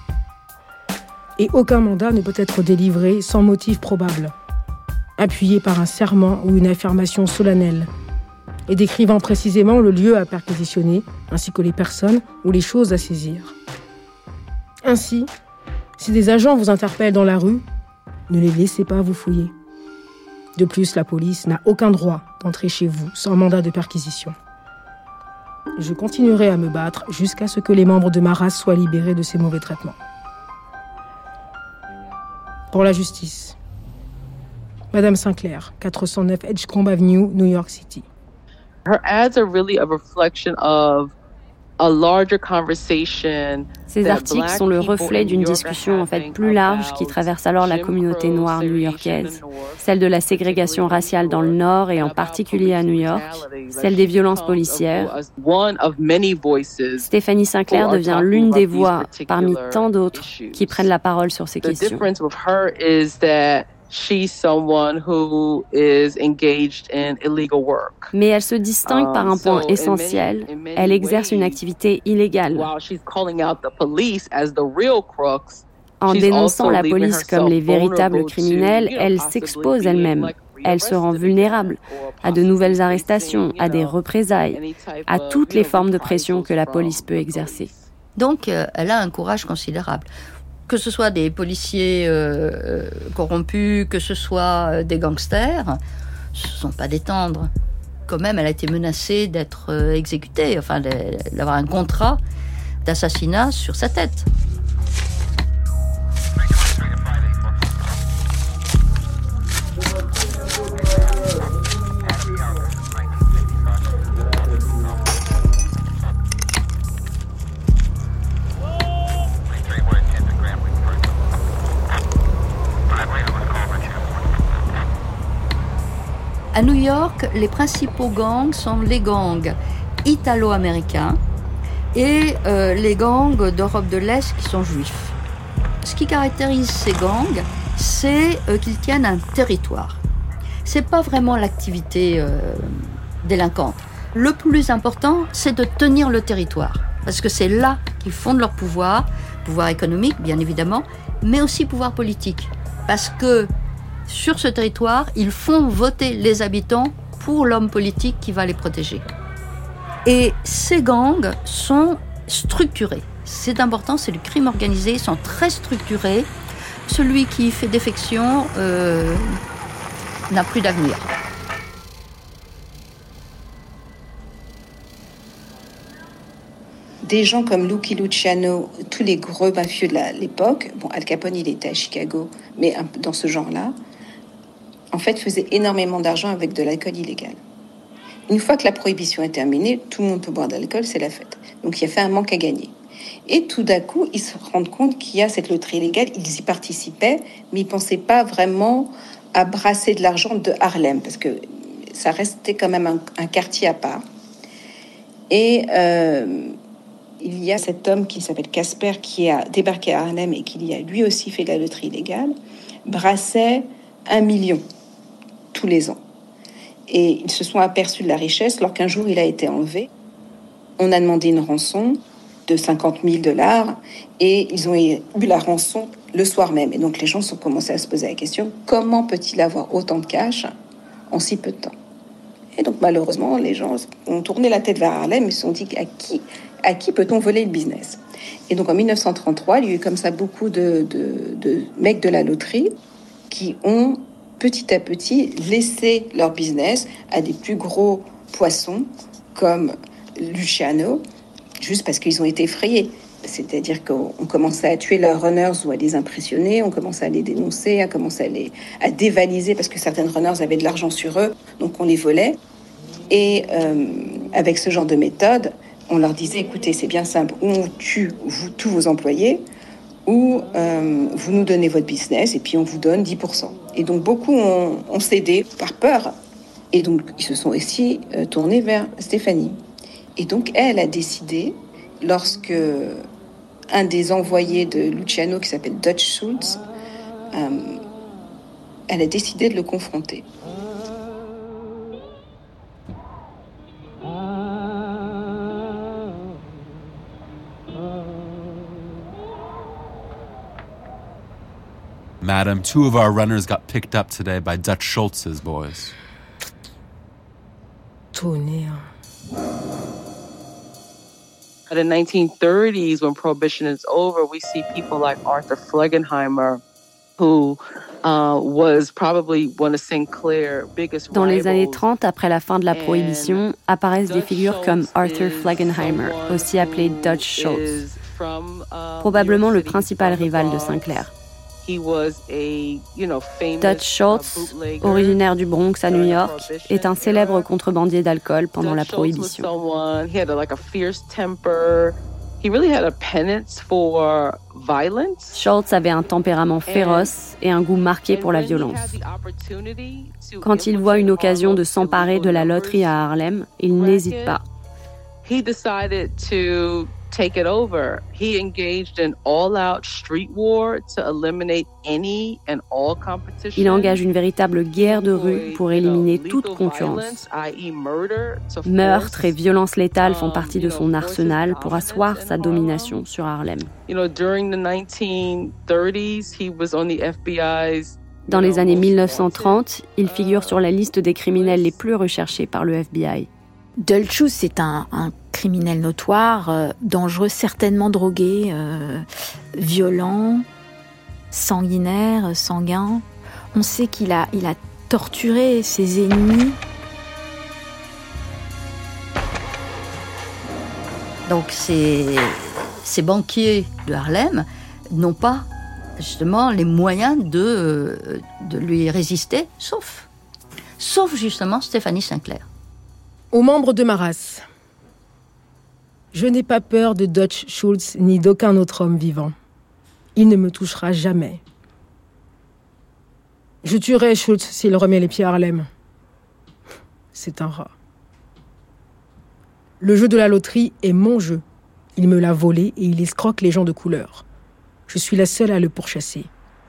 Et aucun mandat ne peut être délivré sans motif probable, appuyé par un serment ou une affirmation solennelle, et décrivant précisément le lieu à perquisitionner, ainsi que les personnes ou les choses à saisir. Ainsi, si des agents vous interpellent dans la rue, ne les laissez pas vous fouiller. De plus, la police n'a aucun droit d'entrer chez vous sans mandat de perquisition. Je continuerai à me battre jusqu'à ce que les membres de ma race soient libérés de ces mauvais traitements. Pour la justice. Madame Sinclair, quatre cent neuf Edgecombe Avenue, New York City. Her ads are really a reflection of a larger conversation. Ces articles sont le reflet d'une discussion en fait plus large qui traverse alors la communauté noire new-yorkaise, celle de la ségrégation raciale dans le Nord et en particulier à New York, celle des violences policières. Stéphanie Sinclair devient l'une des voix parmi tant d'autres qui prennent la parole sur ces questions. She's someone who is engaged in illegal work. Mais elle se distingue par un point essentiel. Elle exerce une activité illégale. En dénonçant la police comme les véritables criminels, elle s'expose elle-même. Elle se rend vulnérable à de nouvelles arrestations, à des représailles, à toutes les formes de pression que la police peut exercer. Donc, euh, elle a un courage considérable. Que ce soit des policiers euh, corrompus, que ce soit euh, des gangsters, ce ne sont pas des tendres. Quand même, elle a été menacée d'être euh, exécutée, enfin d'avoir un contrat d'assassinat sur sa tête. À New York, les principaux gangs sont les gangs italo-américains et euh, les gangs d'Europe de l'Est qui sont juifs. Ce qui caractérise ces gangs, c'est euh, qu'ils tiennent un territoire. C'est pas vraiment l'activité euh, délinquante. Le plus important, c'est de tenir le territoire, parce que c'est là qu'ils fondent leur pouvoir, pouvoir économique bien évidemment, mais aussi pouvoir politique, parce que sur ce territoire, ils font voter les habitants pour l'homme politique qui va les protéger. Et ces gangs sont structurés. C'est important, c'est du crime organisé, ils sont très structurés. Celui qui fait défection euh, n'a plus d'avenir. Des gens comme Lucky Luciano, tous les gros mafieux de la, l'époque, bon, Al Capone, il était à Chicago, mais un peu dans ce genre-là, en fait, faisaient énormément d'argent avec de l'alcool illégal. Une fois que la prohibition est terminée, tout le monde peut boire de l'alcool, c'est la fête. Donc, il y a fait un manque à gagner. Et tout d'un coup, ils se rendent compte qu'il y a cette loterie illégale, ils y participaient, mais ils ne pensaient pas vraiment à brasser de l'argent de Harlem, parce que ça restait quand même un, un quartier à part. Et euh, il y a cet homme qui s'appelle Casper, qui a débarqué à Harlem et qui a lui aussi fait de la loterie illégale, brassait un million tous les ans. Et ils se sont aperçus de la richesse lorsqu'un jour il a été enlevé. On a demandé une rançon de cinquante mille dollars et ils ont eu la rançon le soir même. Et donc les gens ont commencé à se poser la question, comment peut-il avoir autant de cash en si peu de temps? Et donc malheureusement, les gens ont tourné la tête vers Harlem et se sont dit, à qui, à qui peut-on voler le business? Et donc en dix-neuf cent trente-trois, il y a eu comme ça beaucoup de, de, de mecs de la loterie qui ont petit à petit laissé leur business à des plus gros poissons comme Luciano, juste parce qu'ils ont été effrayés. C'est-à-dire qu'on commençait à tuer leurs runners ou à les impressionner, on commençait à les dénoncer, à commencer à les à dévaliser parce que certaines runners avaient de l'argent sur eux, donc on les volait. Et euh, avec ce genre de méthode, on leur disait, écoutez, c'est bien simple, ou on tue vous, tous vos employés, ou euh, vous nous donnez votre business et puis on vous donne dix pour cent. Et donc beaucoup ont, ont cédé par peur. Et donc ils se sont aussi euh, tournés vers Stéphanie. Et donc elle a décidé, lorsque un des envoyés de Luciano, qui s'appelle Dutch Schultz, euh, elle a décidé de le confronter. Madam, two of our runners got picked up today by Dutch Schultz's boys. Tonnerre. In the nineteen thirties, when Prohibition is over, we see people like Arthur Flegenheimer, who uh, was probably one of Sinclair's biggest rivals. Dans les années trente, après la fin de la Prohibition, apparaissent des figures comme Arthur Flegenheimer, aussi appelé Dutch Schultz, probablement le principal rival de Sinclair. Dutch Schultz, originaire du Bronx à New York, est un célèbre contrebandier d'alcool pendant la Prohibition. Schultz avait un tempérament féroce et un goût marqué pour la violence. Quand il voit une occasion de s'emparer de la loterie à Harlem, il n'hésite pas. Take it over. He engaged in all-out street war to eliminate any and all competition. Il engage une véritable guerre de rue pour éliminer toute concurrence. Meurtre et violence létale font partie de son arsenal pour asseoir sa domination sur Harlem. Dans les années dix-neuf cent trente, il figure sur la liste des criminels les plus recherchés par le F B I. Dutch Schultz, c'est un, un criminel notoire, euh, dangereux, certainement drogué, euh, violent, sanguinaire, sanguin. On sait qu'il a, il a torturé ses ennemis. Donc ces, ces banquiers de Harlem n'ont pas justement les moyens de, de lui résister, sauf, sauf justement Stéphanie Sinclair. Aux membres de ma race, je n'ai pas peur de Dutch Schultz ni d'aucun autre homme vivant. Il ne me touchera jamais. Je tuerai Schultz s'il remet les pieds à Harlem. C'est un rat. Le jeu de la loterie est mon jeu. Il me l'a volé et il escroque les gens de couleur. Je suis la seule à le pourchasser.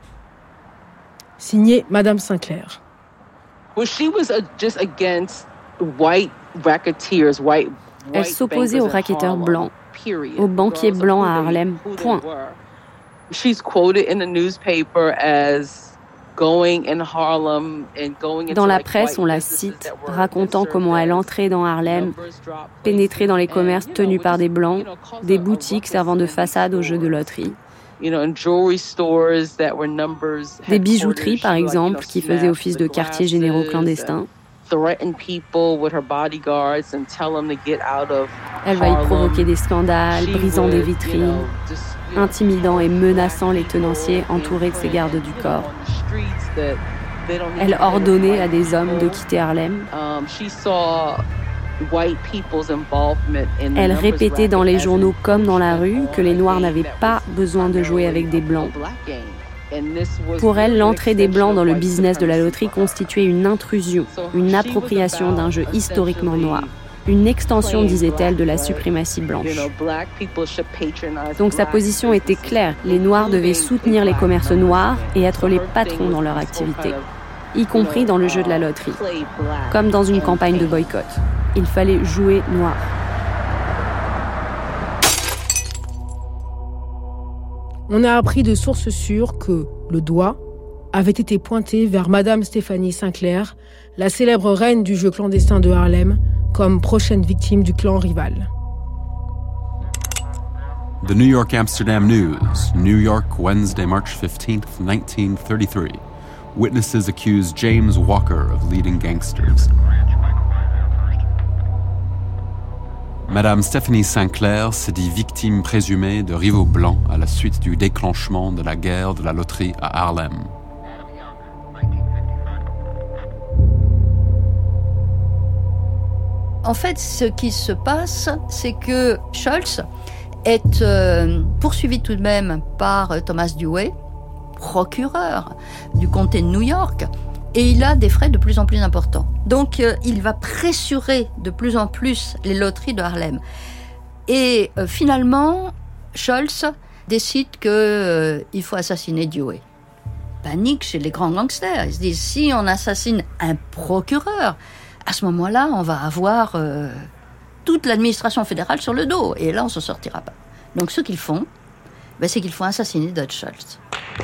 Signé Madame Sinclair. Well, she was just against white racketeers, white. Elle s'opposait aux racketteurs blancs, aux banquiers blancs à Harlem, point. She's quoted in the newspaper as going in Harlem and going into. Dans la presse, on la cite, racontant comment elle entrait dans Harlem, pénétrait dans les commerces tenus par des blancs, des boutiques servant de façade aux jeux de loterie. Des bijouteries, par exemple, qui faisaient office de quartiers généraux clandestins. Elle va y provoquer des scandales, brisant des vitrines, intimidant et menaçant les tenanciers entourés de ses gardes du corps. Elle ordonnait à des hommes de quitter Harlem. Elle répétait dans les journaux comme dans la rue que les Noirs n'avaient pas besoin de jouer avec des Blancs. Pour elle, l'entrée des Blancs dans le business de la loterie constituait une intrusion, une appropriation d'un jeu historiquement noir, une extension, disait-elle, de la suprématie blanche. Donc sa position était claire, les Noirs devaient soutenir les commerces noirs et être les patrons dans leur activité, y compris dans le jeu de la loterie, comme dans une campagne de boycott. Il fallait jouer noir. On a appris de sources sûres que le doigt avait été pointé vers Madame Stéphanie Sinclair, la célèbre reine du jeu clandestin de Harlem, comme prochaine victime du clan rival. The New York Amsterdam News, New York, Wednesday, March fifteenth, nineteen thirty-three. Witnesses accuse James Walker of leading gangsters. Madame Stéphanie Sinclair s'est dit victime présumée de rivaux blancs à la suite du déclenchement de la guerre de la loterie à Harlem. En fait, ce qui se passe, c'est que Schultz est euh, poursuivi tout de même par Thomas Dewey, procureur du comté de New York, et il a des frais de plus en plus importants. Donc euh, il va pressurer de plus en plus les loteries de Harlem. Et euh, finalement, Schultz décide qu'il euh, faut assassiner Dewey. Panique chez les grands gangsters. Ils se disent, si on assassine un procureur, à ce moment-là, on va avoir euh, toute l'administration fédérale sur le dos. Et là, on ne s'en sortira pas. Donc ce qu'ils font, ben, c'est qu'il faut assassiner Dodge Schultz.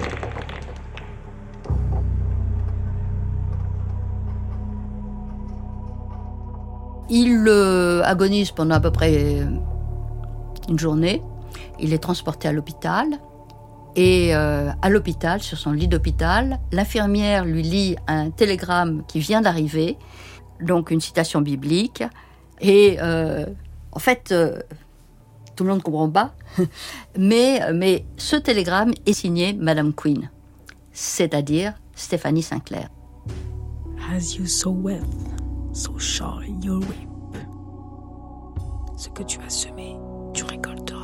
Il euh, agonise pendant à peu près une journée. Il est transporté à l'hôpital. Et euh, à l'hôpital, sur son lit d'hôpital, l'infirmière lui lit un télégramme qui vient d'arriver, donc une citation biblique. Et euh, en fait, euh, tout le monde ne comprend pas, mais, mais ce télégramme est signé Madame Queen, c'est-à-dire Stéphanie Sinclair. As you soweth, so shall you reap. Ce que tu as semé, tu récolteras.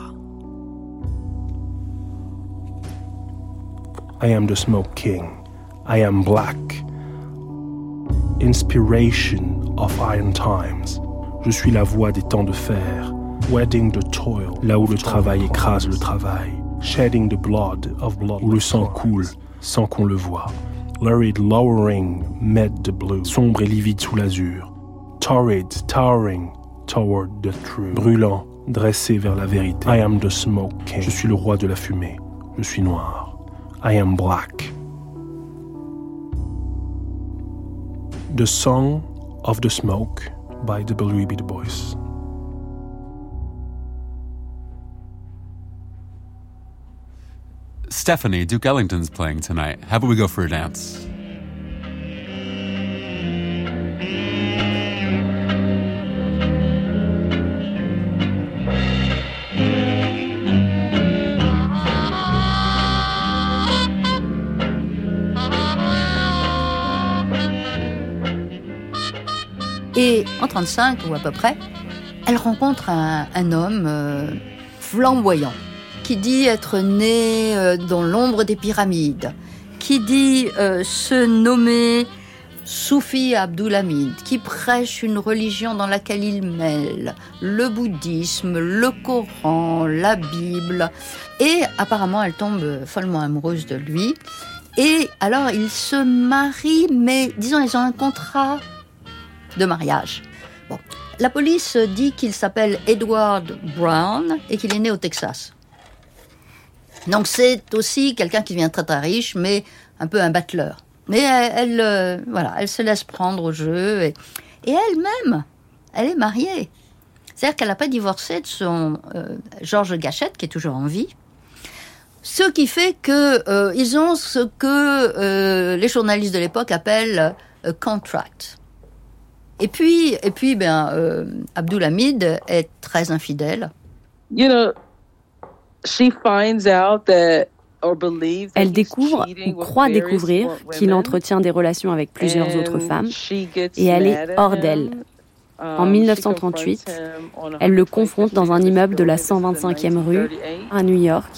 I am the Smoke King. I am black. Inspiration of iron times. Je suis la voix des temps de fer. Wedding the toil. Là où le travail écrase le travail. Shedding the blood of blood. Où le sang coule sans qu'on le voie. Lurid lowering mid the blue. Sombre et livide sous l'azur. Torrid towering toward the truth. Brûlant, dressé vers la vérité. I am the Smoke King. Je suis le roi de la fumée. Je suis noir. I am black. The Song of the Smoke by W B Du Bois. Stephanie, Duke Ellington's playing tonight. How about we go for a dance? Et en trente-cinq, ou à peu près, elle rencontre un, un homme euh, flamboyant, qui dit être né euh, dans l'ombre des pyramides, qui dit euh, se nommer Soufi Abdul Hamid, qui prêche une religion dans laquelle il mêle le bouddhisme, le Coran, la Bible. Et apparemment, elle tombe follement amoureuse de lui. Et alors, ils se marient, mais disons, ils ont un contrat de mariage. Bon. La police dit qu'il s'appelle Edward Brown et qu'il est né au Texas. Donc c'est aussi quelqu'un qui vient très très riche, mais un peu un battleur. Mais elle, elle, euh, voilà, elle se laisse prendre au jeu. Et, et elle-même, elle est mariée. C'est-à-dire qu'elle n'a pas divorcé de son euh, Georges Gachette, qui est toujours en vie. Ce qui fait qu'ils euh, ont ce que euh, les journalistes de l'époque appellent a contract. Et puis, et puis ben, euh, Abdul Hamid est très infidèle. You know, she finds out that or believes that Elle découvre ou croit découvrir qu'il entretient des relations avec plusieurs autres femmes et elle est hors d'elle. En dix-neuf cent trente-huit, elle le confronte dans un immeuble de la cent vingt-cinquième rue à New York.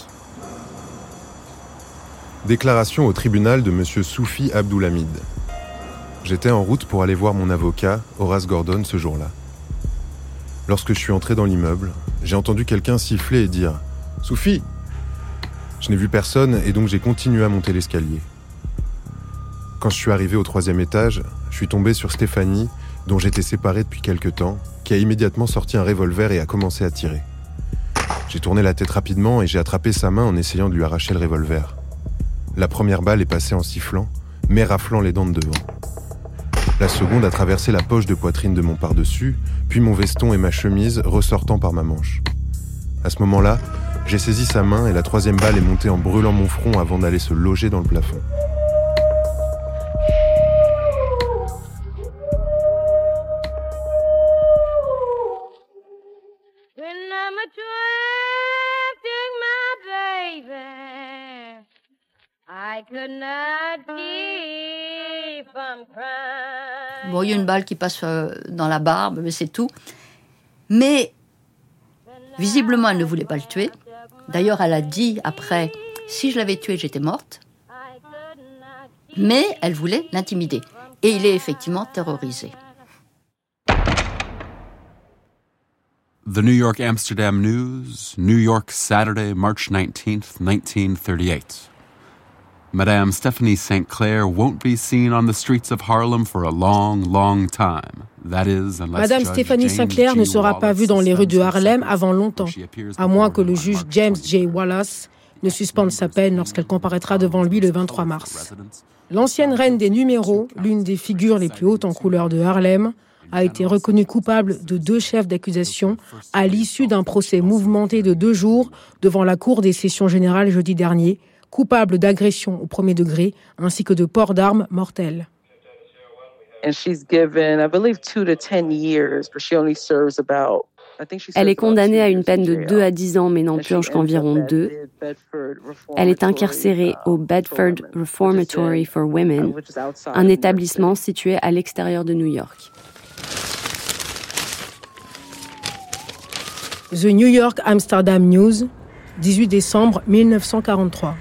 Déclaration au tribunal de M. Soufi Abdul Hamid. J'étais en route pour aller voir mon avocat, Horace Gordon, ce jour-là. Lorsque je suis entré dans l'immeuble, j'ai entendu quelqu'un siffler et dire « Soufi !» Je n'ai vu personne et donc j'ai continué à monter l'escalier. Quand je suis arrivé au troisième étage, je suis tombé sur Stéphanie, dont j'étais séparé depuis quelque temps, qui a immédiatement sorti un revolver et a commencé à tirer. J'ai tourné la tête rapidement et j'ai attrapé sa main en essayant de lui arracher le revolver. La première balle est passée en sifflant, mais raflant les dents de devant. La seconde a traversé la poche de poitrine de mon par-dessus, puis mon veston et ma chemise ressortant par ma manche. À ce moment-là, j'ai saisi sa main et la troisième balle est montée en brûlant mon front avant d'aller se loger dans le plafond. Bon, il y a une balle qui passe dans la barbe, mais c'est tout. Mais Visiblement, elle ne voulait pas le tuer. D'ailleurs, elle a dit après, si je l'avais tué, j'étais morte. Mais elle voulait l'intimider. Et il est effectivement terrorisé. The New York Amsterdam News, New York, Saturday, March nineteenth, nineteen thirty-eight. Madame Stephanie Saint Clair won't be seen on the streets of Harlem for a long, long time. That is, unless Madame Judge Stephanie James Saint Clair G. ne sera pas vue dans les rues de Harlem avant longtemps, à moins que le juge James J. Wallace ne suspende sa peine lorsqu'elle comparaîtra devant lui le vingt-trois mars. L'ancienne reine des numéros, l'une des figures les plus hautes en couleur de Harlem, a été reconnue coupable de deux chefs d'accusation à l'issue d'un procès mouvementé de deux jours devant la Cour des sessions générales jeudi dernier, coupable d'agression au premier degré ainsi que de port d'armes mortelles. Elle est condamnée à une peine de deux à dix ans, mais n'en purge qu'environ deux. Elle est incarcérée au Bedford Reformatory for Women, un établissement situé à l'extérieur de New York. The New York Amsterdam News, dix-huit décembre mille neuf cent quarante-trois.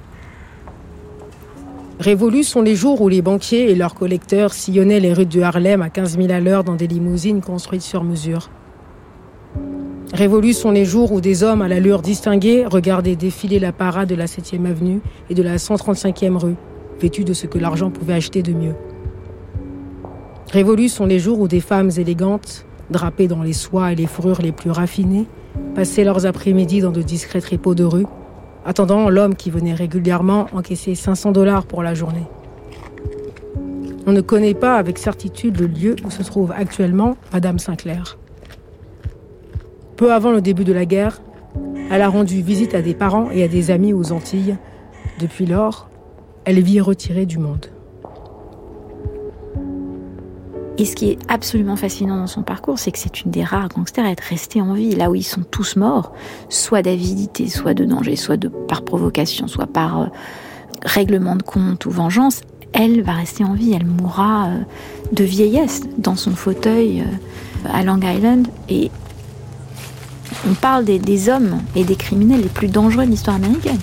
Révolus sont les jours où les banquiers et leurs collecteurs sillonnaient les rues de Harlem à quinze mille à l'heure dans des limousines construites sur mesure. Révolus sont les jours où des hommes à l'allure distinguée regardaient défiler la parade de la septième avenue et de la cent trente-cinquième rue, vêtus de ce que l'argent pouvait acheter de mieux. Révolus sont les jours où des femmes élégantes, drapées dans les soies et les fourrures les plus raffinées, passaient leurs après-midi dans de discrets trépots de rue, attendant l'homme qui venait régulièrement encaisser cinq cents dollars pour la journée. On ne connaît pas avec certitude le lieu où se trouve actuellement Madame Sinclair. Peu avant le début de la guerre, elle a rendu visite à des parents et à des amis aux Antilles. Depuis lors, elle vit retirée du monde. Et ce qui est absolument fascinant dans son parcours, c'est que c'est une des rares gangsters à être restée en vie, là où ils sont tous morts, soit d'avidité, soit de danger, soit de, par provocation, soit par euh, règlement de compte ou vengeance. Elle va rester en vie, elle mourra euh, de vieillesse dans son fauteuil euh, à Long Island. Et on parle des, des hommes et des criminels les plus dangereux de l'histoire américaine.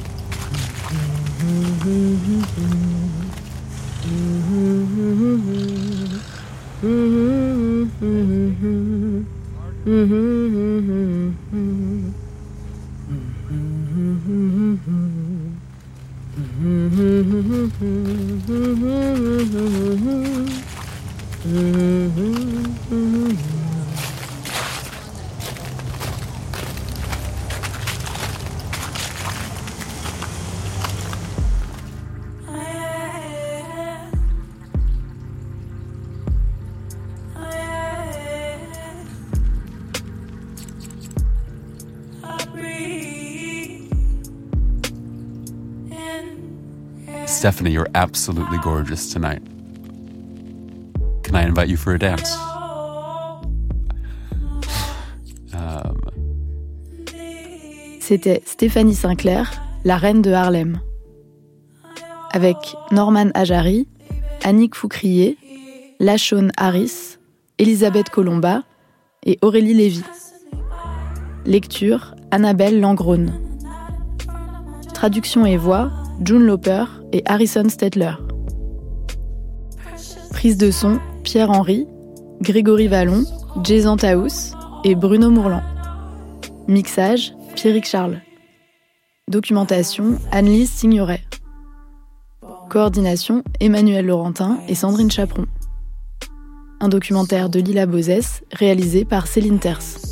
Stephanie, you're absolutely gorgeous tonight. Can I invite you for a dance? Um... C'était Stephanie Saint Clair, la reine de Harlem. Avec Norman Ajari, Annick Foucrier, Lashon Harris, Elisabeth Colomba et Aurélie Lévy. Lecture, Annabelle Langrone. Traduction et voix, June Lauper et Harrison Stetler. Prise de son, Pierre Henry, Grégory Vallon, Jason Taous et Bruno Mourlan. Mixage, Pierrick Charles. Documentation, Anne-Lise Signoret. Coordination, Emmanuel Laurentin et Sandrine Chaperon. Un documentaire de Lila Bozès réalisé par Céline Terce.